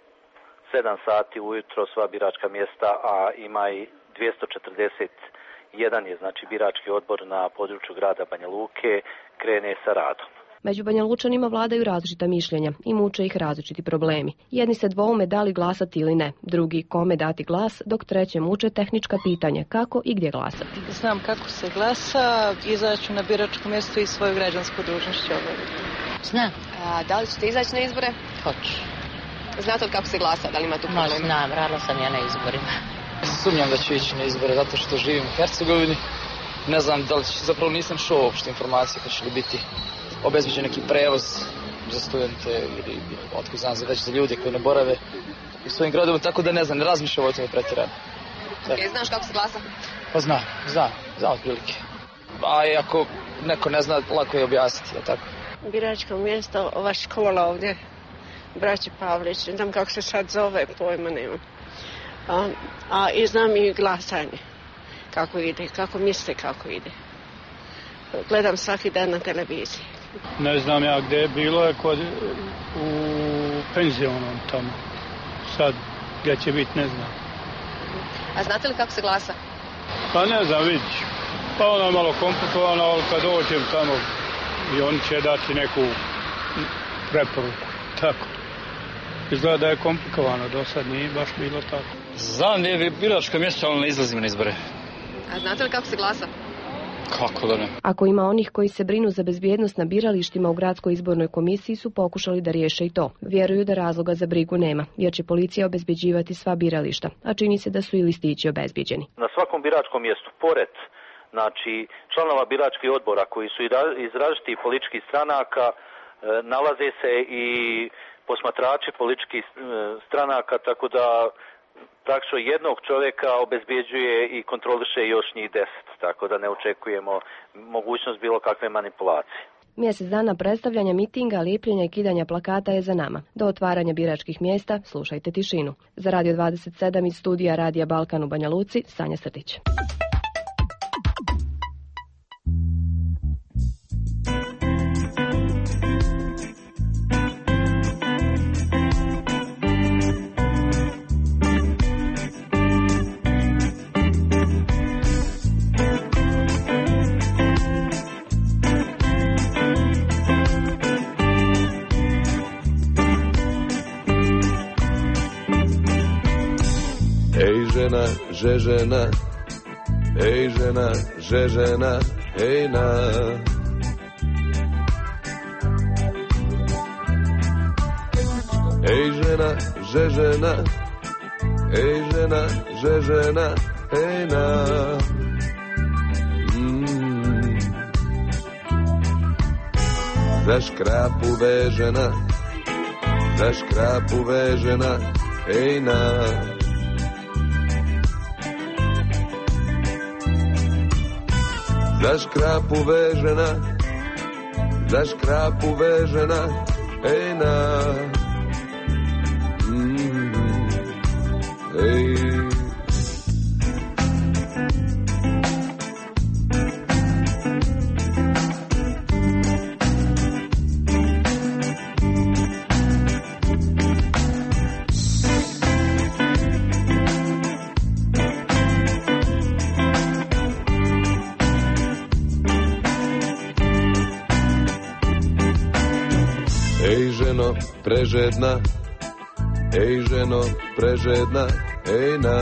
sedam sati ujutro sva biračka mjesta, a ima i dvjesto četrdeset jedan je znači birački odbor na području grada Banja Luke, krene sa radom. Među Banja Lučanima vladaju različita mišljenja i muče ih različiti problemi. Jedni se dvoume da li glasati ili ne, drugi kome dati glas, dok treće muče tehnička pitanja kako i gdje glasati. Znam kako se glasa, izaću na biračko mjesto i svoju građansku dužnost ću obaviti. Znam. A da li ćete izaći na izbore? Hoću. Znate li kako se glasa? Da li ima tu problema? No, znam, radila sam ja na izborima. Sumnjam da ću ići na izbore zato što živim u Hercegovini. Ne znam da li će, zapravo nisam šao uopšte informacije kad će li biti obezbeđen neki prevoz za studente ili otko znam za već za ljude koji ne borave u svojim gradovima, tako da ne znam, ne razmišljam o tome pretjerano. E, znaš kako se glasa? Pa znam, znam, znam otprilike. A i ako neko ne zna, lako je objasniti, je tako? Biračko mjesto, ova škola ovdje, braće Pavlić, ne znam kako se sad zove, pojma nemam. A, a i znam i glasanje, kako ide, kako misle kako ide. Gledam svaki dan na televiziji. Ne znam ja gdje je bilo, je kod, u penzionom tamo. Sad gdje će biti, ne znam. A znate li kako se glasa? Pa ne znam, vidiš. Pa ono je malo komplikovano, ali kad dođem tamo i oni će dati neku preporuku. Tako. Izgleda da je komplikovano, do sad nije baš bilo tako. Znam gdje je biračko mjesto, ali ne izlazim na izbore. A znate li kako se glasa? Kako da ne? Ako ima onih koji se brinu za bezbjednost na biralištima u gradskoj izbornoj komisiji su pokušali da riješe i to. Vjeruju da razloga za brigu nema, jer će policija obezbeđivati sva birališta, a čini se da su i listići obezbeđeni. Na svakom biračkom mjestu, pored znači, članova biračkih odbora koji su iz različitih političkih stranaka, nalaze se i posmatrači političkih stranaka, tako da praktično jednog čovjeka obezbjeđuje i kontroliše još njih deset, tako da ne očekujemo mogućnost bilo kakve manipulacije. Mjesec dana predstavljanja mitinga, lijepljenja i kidanja plakata je za nama. Do otvaranja biračkih mjesta slušajte tišinu. Za Radio dvadeset sedam iz studija Radija Balkan u Banja Luci, Sanja Srdić. Žena, že žena, ej žena, že žena, ej na. Ej žena, že žena, ej žena, že žena, ej na. Mm. Zaškrapuve žena, zaškrapuve žena, ej na. Zaškrapu vežena, zaškrapu vežena, ej na. Mm, ej. Prežedna, ej ženo prežedna, ej na.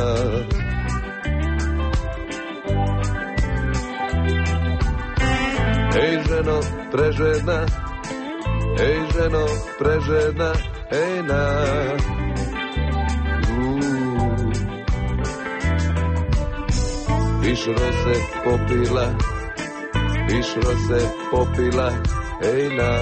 Ej ženo prežedna, ej ženo prežedna, ej na. Viš rose popila, viš rose popila, ej na.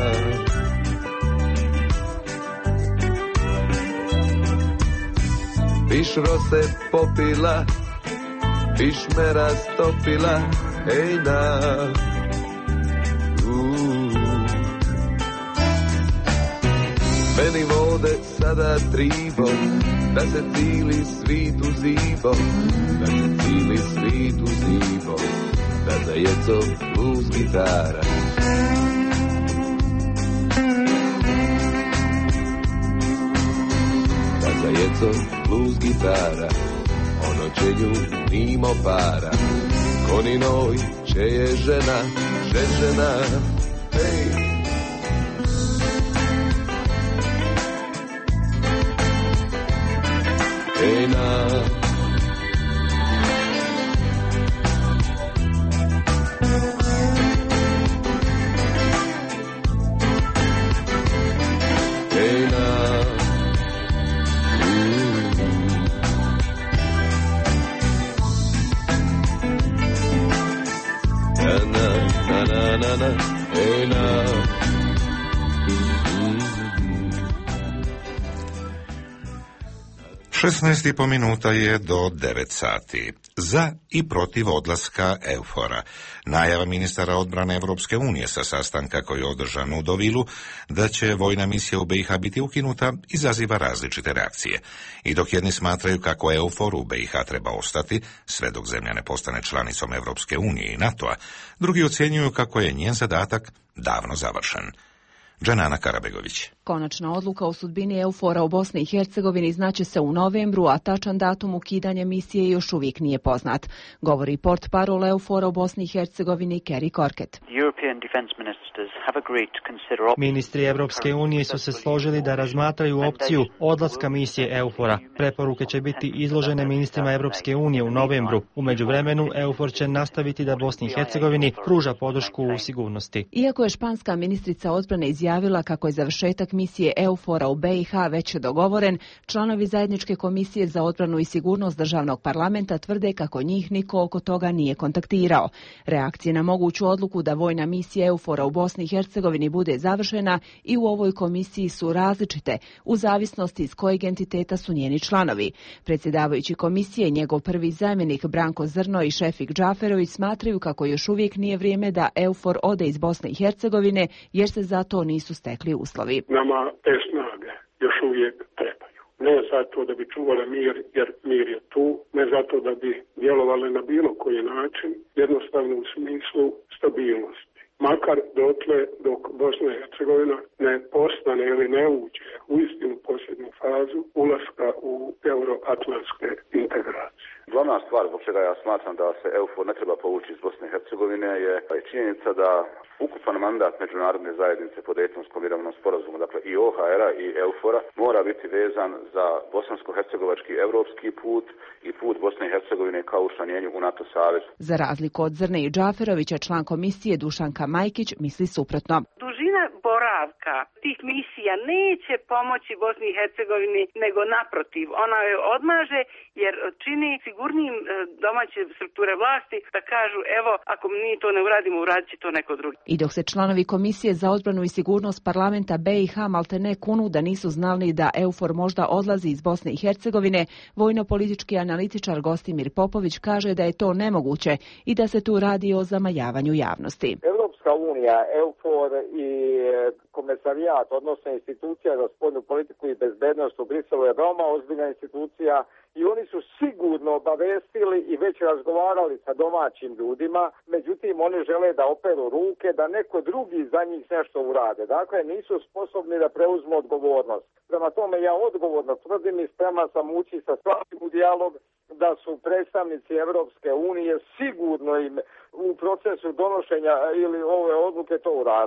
Viš rose popila, viš me rastopila, ej na. Meni vode sada tribo, da se cili svit uzibo, da se cili svit uzibo, da za jeco blues gitara. Da za jeco blues gitara, ono će nju mimo para. Koni noj će je žena, že žena, hej. Ej na. Ej na. Na na na na na na. Ej na. šesnaest i po minuta je do devet sati. Za i protiv odlaska Eufora. Najava ministara odbrane Evropske unije sa sastanka koji je održan u Deauvilleu da će vojna misija u B i H biti ukinuta izaziva različite reakcije. I dok jedni smatraju kako Eufor u B i H treba ostati, sve dok zemlja ne postane članicom Evropske unije i NATO-a, drugi ocjenjuju kako je njen zadatak davno završen. Džanana Karabegović. Konačna odluka o sudbini Eufora u Bosni i Hercegovini znaće se u novembru, a tačan datum ukidanja misije još uvijek nije poznat, govori portparol Eufora u Bosni i Hercegovini Kerry Korket. Ministri Evropske unije su se složili da razmatraju opciju odlaska misije Eufora. Preporuke će biti izložene ministrima Evropske unije u novembru. U međuvremenu Eufor će nastaviti da Bosni i Hercegovini pruža podršku u sigurnosti. Iako je španska ministrica odbrane izjavila kako je završetak misije Eufora u B i H već dogovoren, članovi zajedničke komisije za odbranu i sigurnost državnog parlamenta tvrde kako njih niko oko toga nije kontaktirao. Reakcije na moguću odluku da vojna misija Eufora u Bosni i Hercegovini bude završena i u ovoj komisiji su različite, u zavisnosti iz kojeg entiteta su njeni članovi. Predsjedavajući komisije, njegov prvi zamjenik Branko Zrno i Šefik Džaferović smatraju kako još uvijek nije vrijeme da Eufor ode iz Bosne i Hercegovine, jer se za to nisu stekli uslovi. Nama te snage još uvijek trebaju. Ne zato da bi čuvali mir, jer mir je tu, ne zato da bi djelovali na bilo koji način, jednostavno u smislu stabilnosti. Makar dotle dok Bosna i Hercegovina ne postane ili ne uđe u istinu posljednju fazu ulaska u euroatlantske integracije. Glavna stvar zbog čega ja smatram da se Eufor ne treba povući iz Bosne i Hercegovine je činjenica da ukupan mandat međunarodne zajednice po Dejtonskom mirovnom sporazumu, dakle i O H R-a i Eufora, mora biti vezan za bosansko-hercegovački evropski put i put Bosne i Hercegovine kao učlanjenju u NATO savez. Za razliku od Zrne i Džaferovića, član komisije Dušanka Majkić misli suprotno. Dužina boravka tih misija neće pomoći Bosni i Hercegovini, nego naprotiv, ona je odmaže jer čini sigurnijim domaće strukture vlasti da kažu evo ako mi to ne uradimo, uradit će to neko drugi. I dok se članovi Komisije za odbranu i sigurnost parlamenta B i H maltene kunu da nisu znali da Eufor možda odlazi iz Bosne i Hercegovine, vojno-politički analitičar Gostimir Popović kaže da je to nemoguće i da se tu radi o zamajavanju javnosti. Europska unija, Eufor i komesarijat, odnosno institucija za spoljnu politiku i bezbednost u Briselu je veoma ozbiljna institucija i oni su sigurno obavestili i već razgovarali sa domaćim ljudima, međutim oni žele da operu ruke, da neko drugi za njih nešto urade. Dakle, nisu sposobni da preuzmu odgovornost. Prema tome ja odgovorno tvrdim i spreman sam ući sa svakim u dijalog da su predstavnici Evropske unije sigurno im u procesu donošenja ili ove odluke to uradili.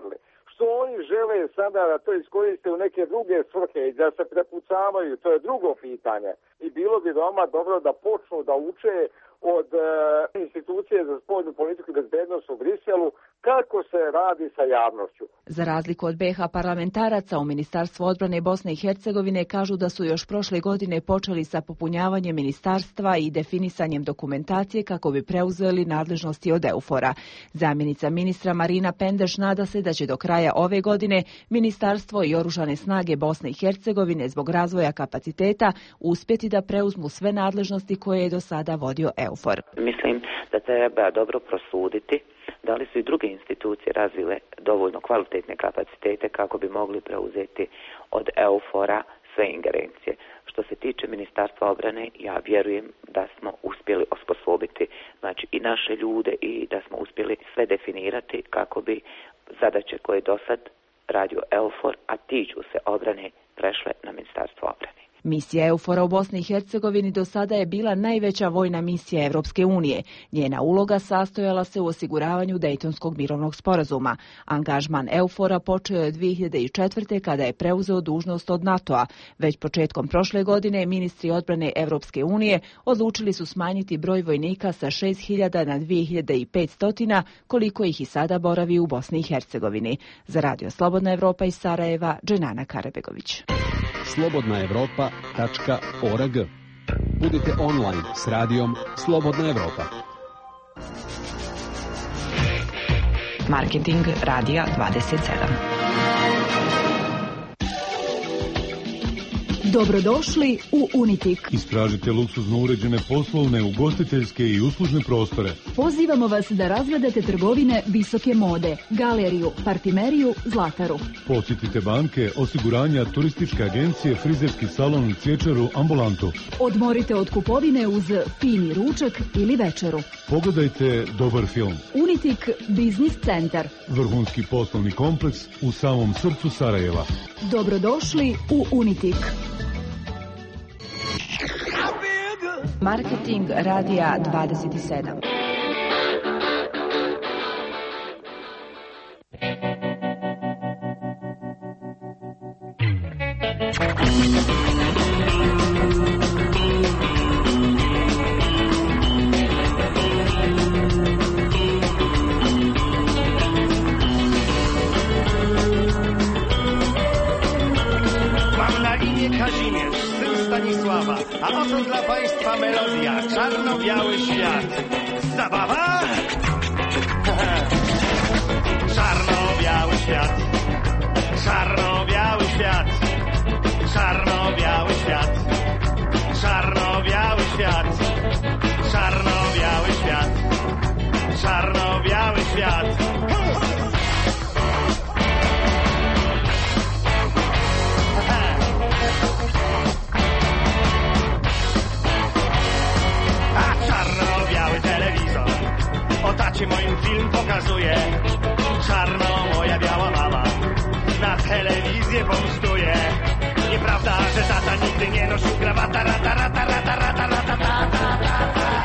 što oni žele sada da to iskoriste u neke druge svrhe i da se prepucavaju, to je drugo pitanje. I bilo bi veoma dobro da počnu da uče od e, institucije za spoljnu politiku i bezbednost u Briselu kako se radi sa javnošću. Za razliku od B iH parlamentaraca u Ministarstvu odbrane Bosne i Hercegovine kažu da su još prošle godine počeli sa popunjavanjem ministarstva i definisanjem dokumentacije kako bi preuzeli nadležnosti od EUFOR-a. Zamjenica ministra Marina Pendeš nada se da će do kraja ove godine Ministarstvo i Oružane snage Bosne i Hercegovine zbog razvoja kapaciteta uspjeti da preuzmu sve nadležnosti koje je do sada vodio EUFOR. Mislim da treba dobro prosuditi da li su i druge institucije razvile dovoljno kvalitetne kapacitete kako bi mogli preuzeti od EUFOR-a sve ingerencije. Što se tiče Ministarstva obrane, ja vjerujem da smo uspjeli osposobiti znači i naše ljude i da smo uspjeli sve definirati kako bi zadaće koje do sad radio EUFOR, a tiču se obrane, prešle na Ministarstvo obrane. Misija EUFOR-a u Bosni i Hercegovini do sada je bila najveća vojna misija Evropske unije. Njena uloga sastojala se u osiguravanju Dejtonskog mirovnog sporazuma. Angažman EUFOR-a počeo je dvije hiljade četvrte. kada je preuzeo dužnost od NATO-a. Već početkom prošle godine ministri odbrane Evropske unije odlučili su smanjiti broj vojnika sa šest hiljada na dvije hiljade petsto, koliko ih i sada boravi u Bosni i Hercegovini. Za Radio Slobodna Evropa iz Sarajeva, Dženana Karabegović. slobodna evropa tačka org. Budite online s radijom Slobodna Evropa. Marketing Radija dvadeset sedam. Dobrodošli u Unitik. Istražite luksuzno uređene poslovne, ugostiteljske i uslužne prostore. Pozivamo vas da razgledate trgovine visoke mode, galeriju, partimeriju, zlataru. Posjetite banke, osiguranja, turističke agencije, frizerski salon, cvjećaru, ambulantu. Odmorite od kupovine uz fini ručak ili večeru. Pogledajte dobar film. Unitik Biznis centar. Vrhunski poslovni kompleks u samom srcu Sarajeva. Dobrodošli u Unitik. Marketing Radija dvadeset sedam. Mam na imię Kazimierz, syn Stanisława, a oto dla Państwa melodia, czarno-biały świat. Zabawa? Czarno-biały świat, czarno-biały świat, czarno-biały świat, czarno-biały świat, czarno-biały świat, czarno-biały świat. O tacie moim film pokazuje. Czarno moja biała mama na telewizję pomstuje. Nieprawda, że tata nigdy nie nosił krawata. Rata, rata, rata, rata, rata, rata, rata.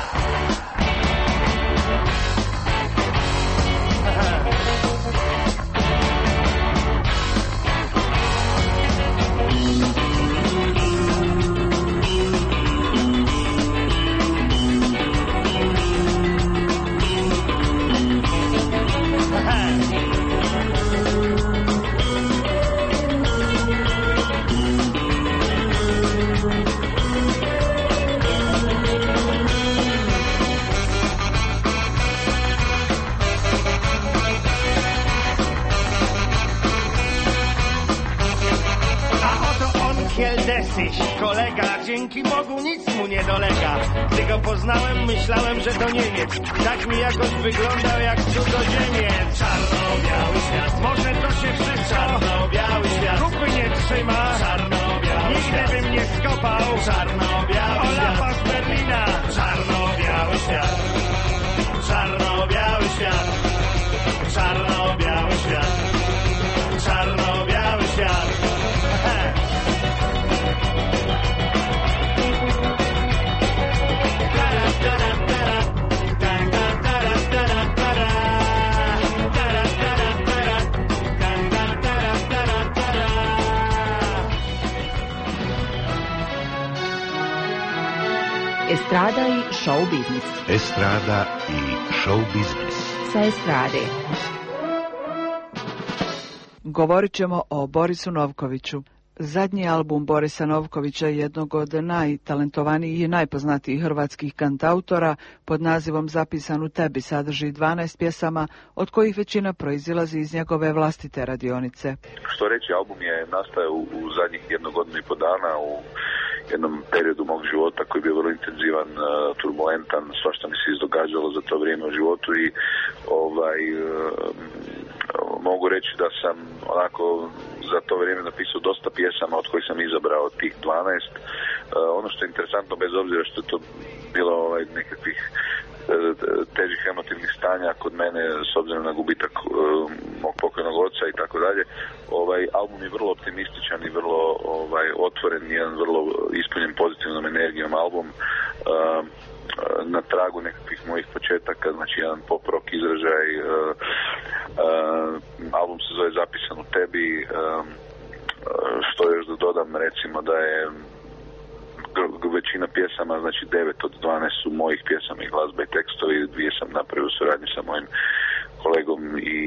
Kolega, dzięki Bogu nic mu nie dolega. Gdy go poznałem, myślałem, że to Niemiec. Tak mi jakoś wyglądał jak cudzoziemiec. Czarno-biały świat, może to się wszystko. Czarno-biały świat, kupy nie trzyma. Czarno-biały świat, nigdy bym nie skopał. Czarno-biały Olafa z Berlina. Czarno-biały świat, czarno-biały świat, czarno-biały świat, czarno-biały świat. Estrada i show biznis. Estrada i show biznis. Sa estrade. Govorit ćemo o Borisu Novkoviću. Zadnji album Borisa Novkovića je jednog od najtalentovanijih i najpoznatijih hrvatskih kantautora pod nazivom Zapisan u tebi sadrži dvanaest pjesama, od kojih većina proizilazi iz njegove vlastite radionice. Što reći, album je nastao u, u zadnjih jednog godinu i po dana, u jednom periodu mog života koji je bio vrlo intenzivan, turbulentan, svašta mi se izdogađalo za to vrijeme u životu i ovaj, mogu reći da sam onako za to vrijeme napisao dosta pjesama od kojih sam izabrao tih dvanaest. Uh, ono što je interesantno, bez obzira što je to bilo ovaj, nekakvih uh, težih emotivnih stanja kod mene s obzirom na gubitak uh, mog pokojnog oca i tako dalje, ovaj album je vrlo optimističan i vrlo ovaj, otvoren, jedan vrlo ispunjen pozitivnom energijom album. Uh, na tragu nekakvih mojih početaka, znači jedan pop rock izražaj. Uh, uh, album se zove Zapisan u tebi. Uh, što još da dodam, recimo da je većina pjesama, znači devet od dvanaest su mojih pjesama i glazba i tekstovi, dvije sam napravio u suradnji sa mojim kolegom i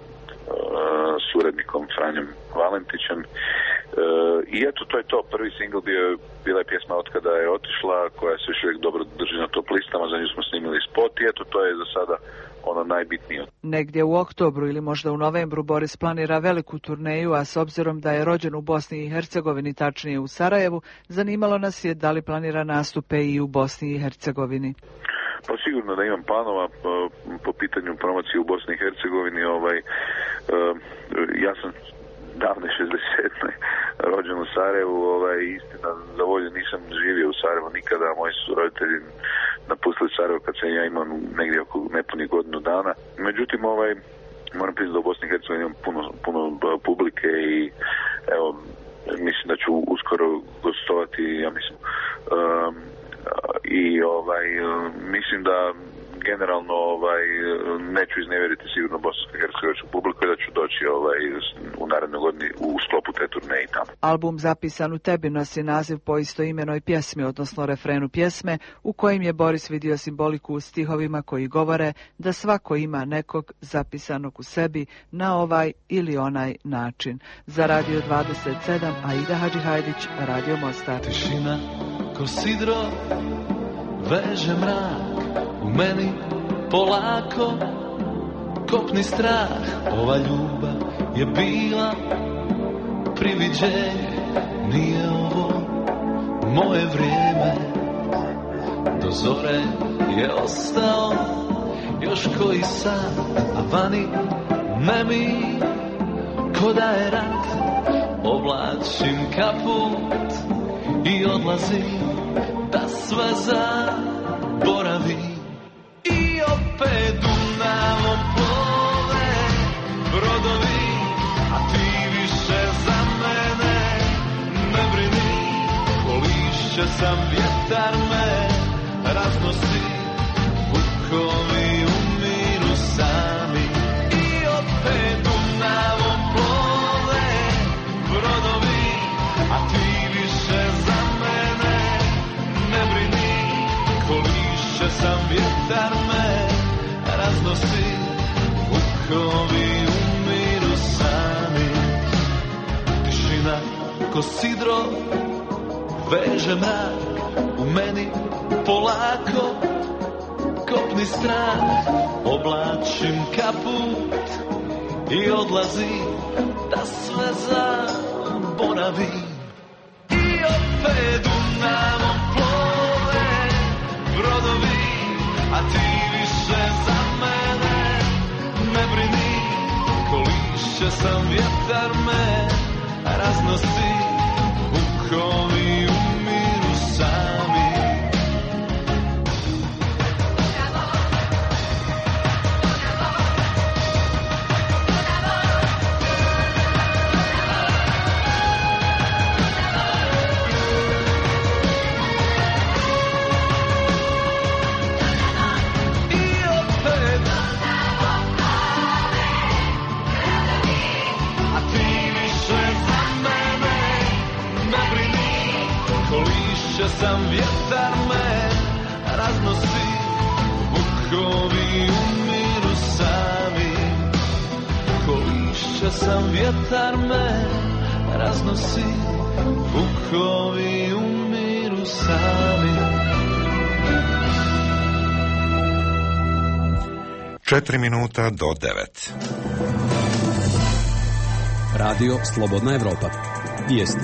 uh, suradnikom Franjom Valentićem. Uh, I eto, to je to. Prvi singl bio, bila je pjesma Otkada je otišla, koja se još uvijek dobro drži na top listama, za nju smo snimili spot i eto, to je za sada ono najbitnije. Negdje u oktobru ili možda u novembru Boris planira veliku turneju, a s obzirom da je rođen u Bosni i Hercegovini, tačnije u Sarajevu, zanimalo nas je da li planira nastupe i u Bosni i Hercegovini. Pa sigurno da imam planova po, po pitanju promocije u Bosni i Hercegovini. Ovaj, uh, ja sam davne šezdesetne rođen u Sarajevu, ovaj, istina za volju nisam živio u Sarajevu nikada, moji su roditelji napustili Sarajevo kad sam ja imao negdje oko nepunih godinu dana. Međutim, ovaj, moram priznati da u Bosni i Hercegovini imam puno, puno publike i evo, mislim da ću uskoro gostovati, ja mislim, um, i ovaj, mislim da generalno ovaj, neću iznevjeriti sigurno bosansko-hercegovačku publiku i da ću doći ovaj, u narednoj godini u sklopu te turneje tamo. Album Zapisan u tebi nosi naziv po istoimenoj pjesmi, odnosno refrenu pjesme, u kojem je Boris vidio simboliku u stihovima koji govore da svako ima nekog zapisanog u sebi na ovaj ili onaj način. Za Radio dvadeset sedam, Aida Hadžihajdić, Radio Mostar. Tišina ko sidro veže mrak, u meni polako kopni strah. Ova ljubav je bila priviđenje, nije ovo moje vrijeme. Do zore je ostao još koji sat, a vani nemi ko da je rat. Oblačim kaput i odlazim da sve zaboravim. I opet Dunavom plove brodovi, a ti više za mene ne brini. Ko lišće sam, vjetar me raznosi, vukovi umiru sami. I opet Dunavom plove brodovi, a ti više za mene ne brini. Ko lišće sam, vjetar me raznosi, vukovi umiru sami. Tišina ko sidro veže mrak, u meni polako kopni strah. Oblačim kaput i odlazim da sve zaboravim. I opet Dunavom plove brodovi, a ti više za mene ne brini. Ko lišće sam, vjetar me raznosi, vukovi umiru sami. Sam vjetar me raznosi, vukovi umiru sami, ko lišća sam vjetar me raznosi, vukovi umiru sami. Četiri minuta do devet. Radio Slobodna Evropa. Vijesti.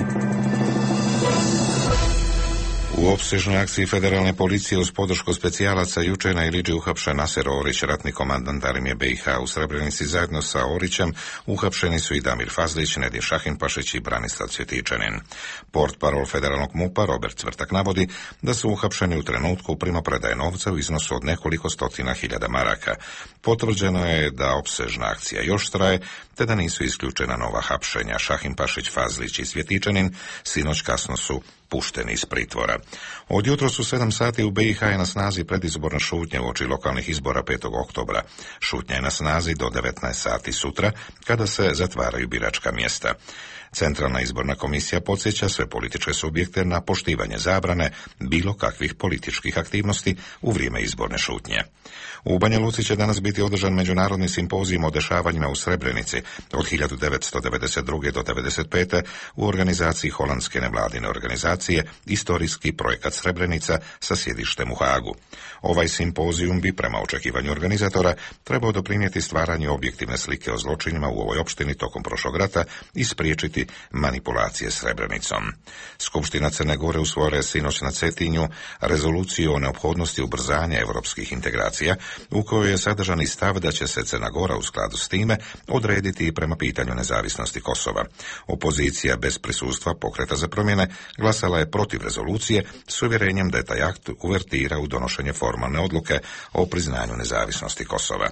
U opsežnoj akciji federalne policije uz podršku specijalaca juče na Iliđi uhapšen Naser Orić, ratni komandant armije B i H u Srebrenici. Zajedno sa Orićem uhapšeni su i Damir Fazlić, Nedje Šahinpašić i Branislav Cvjetičanin. Portparol federalnog MUP-a Robert Cvrtak navodi da su uhapšeni u trenutku primopredaje novca u iznosu od nekoliko stotina hiljada maraka. Potvrđeno je da opsežna akcija još traje, te da nisu isključena nova hapšenja. Šahinpašić, Fazlić i Cvjetičanin sinoć kasno su pušteni iz pritvora. Od jutros u sedam sati u B i H je na snazi predizborna šutnja uoči lokalnih izbora petog oktobra. Šutnja je na snazi do devetnaest sati sutra, kada se zatvaraju biračka mjesta. Centralna izborna komisija podsjeća sve političke subjekte na poštivanje zabrane bilo kakvih političkih aktivnosti u vrijeme izborne šutnje. U Banja Luci će danas biti održan međunarodni simpozijum o dešavanjima u Srebrenici od hiljadu devetsto devedeset druge do devedeset pete u organizaciji holandske nevladine organizacije Istorijski projekat Srebrenica sa sjedištem u Hagu. Ovaj simpozijum bi, prema očekivanju organizatora, trebao doprinijeti stvaranju objektivne slike o zločinima u ovoj opštini tokom prošlog rata i spriječiti manipulacije Srebrenicom. Skupština Crne Gore usvojila je sinoć na Cetinju rezoluciju o neophodnosti ubrzanja europskih integracija, u kojoj je sadržan i stav da će se Crna Gora u skladu s time odrediti i prema pitanju nezavisnosti Kosova. Opozicija bez prisustva Pokreta za promjene glasala je protiv rezolucije s uvjerenjem da je taj akt uvertira u donošenje formalne odluke o priznanju nezavisnosti Kosova.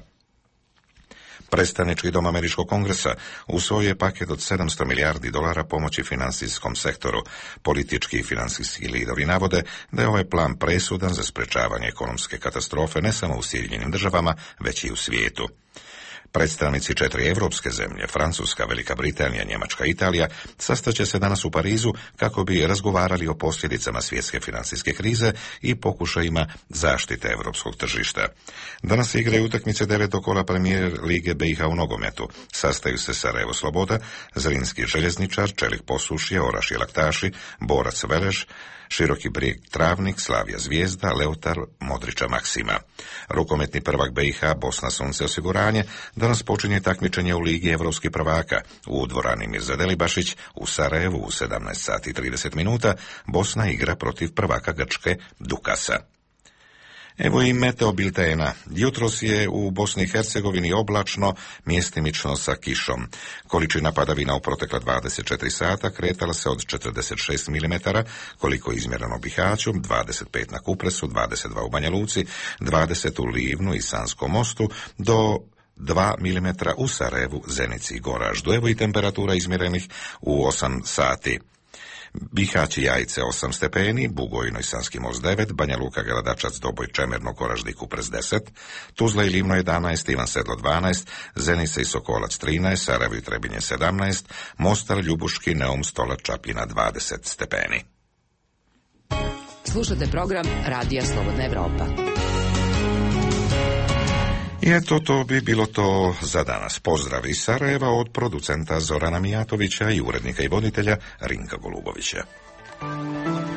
Predstavnički dom Američkog kongresa usvojio je paket od sedamsto milijardi dolara pomoći financijskom sektoru. Politički i financijski lideri navode da je ovaj plan presudan za sprečavanje ekonomske katastrofe ne samo u Sjedinjenim državama, već i u svijetu. Predstavnici četiri evropske zemlje, Francuska, Velika Britanija, Njemačka i Italija, sastaće se danas u Parizu kako bi razgovarali o posljedicama svjetske financijske krize i pokušajima zaštite europskog tržišta. Danas se igraju utakmice devetog kola premijer Lige B i H u nogometu. Sastaju se Sarajevo Sloboda, Zrinski željezničar, Čelik Posušje, Orašje Laktaši, Borac Veleš, Široki Brijeg Travnik, Slavija Zvijezda, Leutar Modrića Maksima. Rukometni prvak B i H Bosna Sunce Osiguranje danas počinje takmičenje u Ligi evropskih prvaka. U dvorani Mirza Delibašić u Sarajevu u sedamnaest sati i trideset minuta Bosna igra protiv prvaka Grčke Dukasa. Evo i meteo biltena. Jutros je u Bosni i Hercegovini oblačno, mjestimično sa kišom. Količina padavina u protekla dvadeset četiri sata kretala se od četrdeset šest milimetara, koliko je izmjereno u Bihaću, dvadeset pet na Kupresu, dvadeset dva u Banja Luci, dvadeset u Livnu i Sanskom mostu, do dva milimetra u Sarajevu, Zenici i Goraždu. Evo i temperatura izmjerenih u osam sati. Bihać i Jajce osam stepeni, Bugojno i Sanski most devet, Banja Luka, Gradačac, Doboj, Čemerno, Goražde i Kupres deset, Tuzla i Livno jedanaest, Ivan Sedlo dvanaest, Zenice i Sokolac trinaest, Sarajevo i Trebinje sedamnaest, Mostar, Ljubuški, Neum, Stolac, Čapljina dvadeset stepeni. Slušate program Radija Slobodna Evropa. I eto, to bi bilo to za danas. Pozdrav iz Sarajeva od producenta Zorana Mijatovića i urednika i voditelja Rinka Golubovića.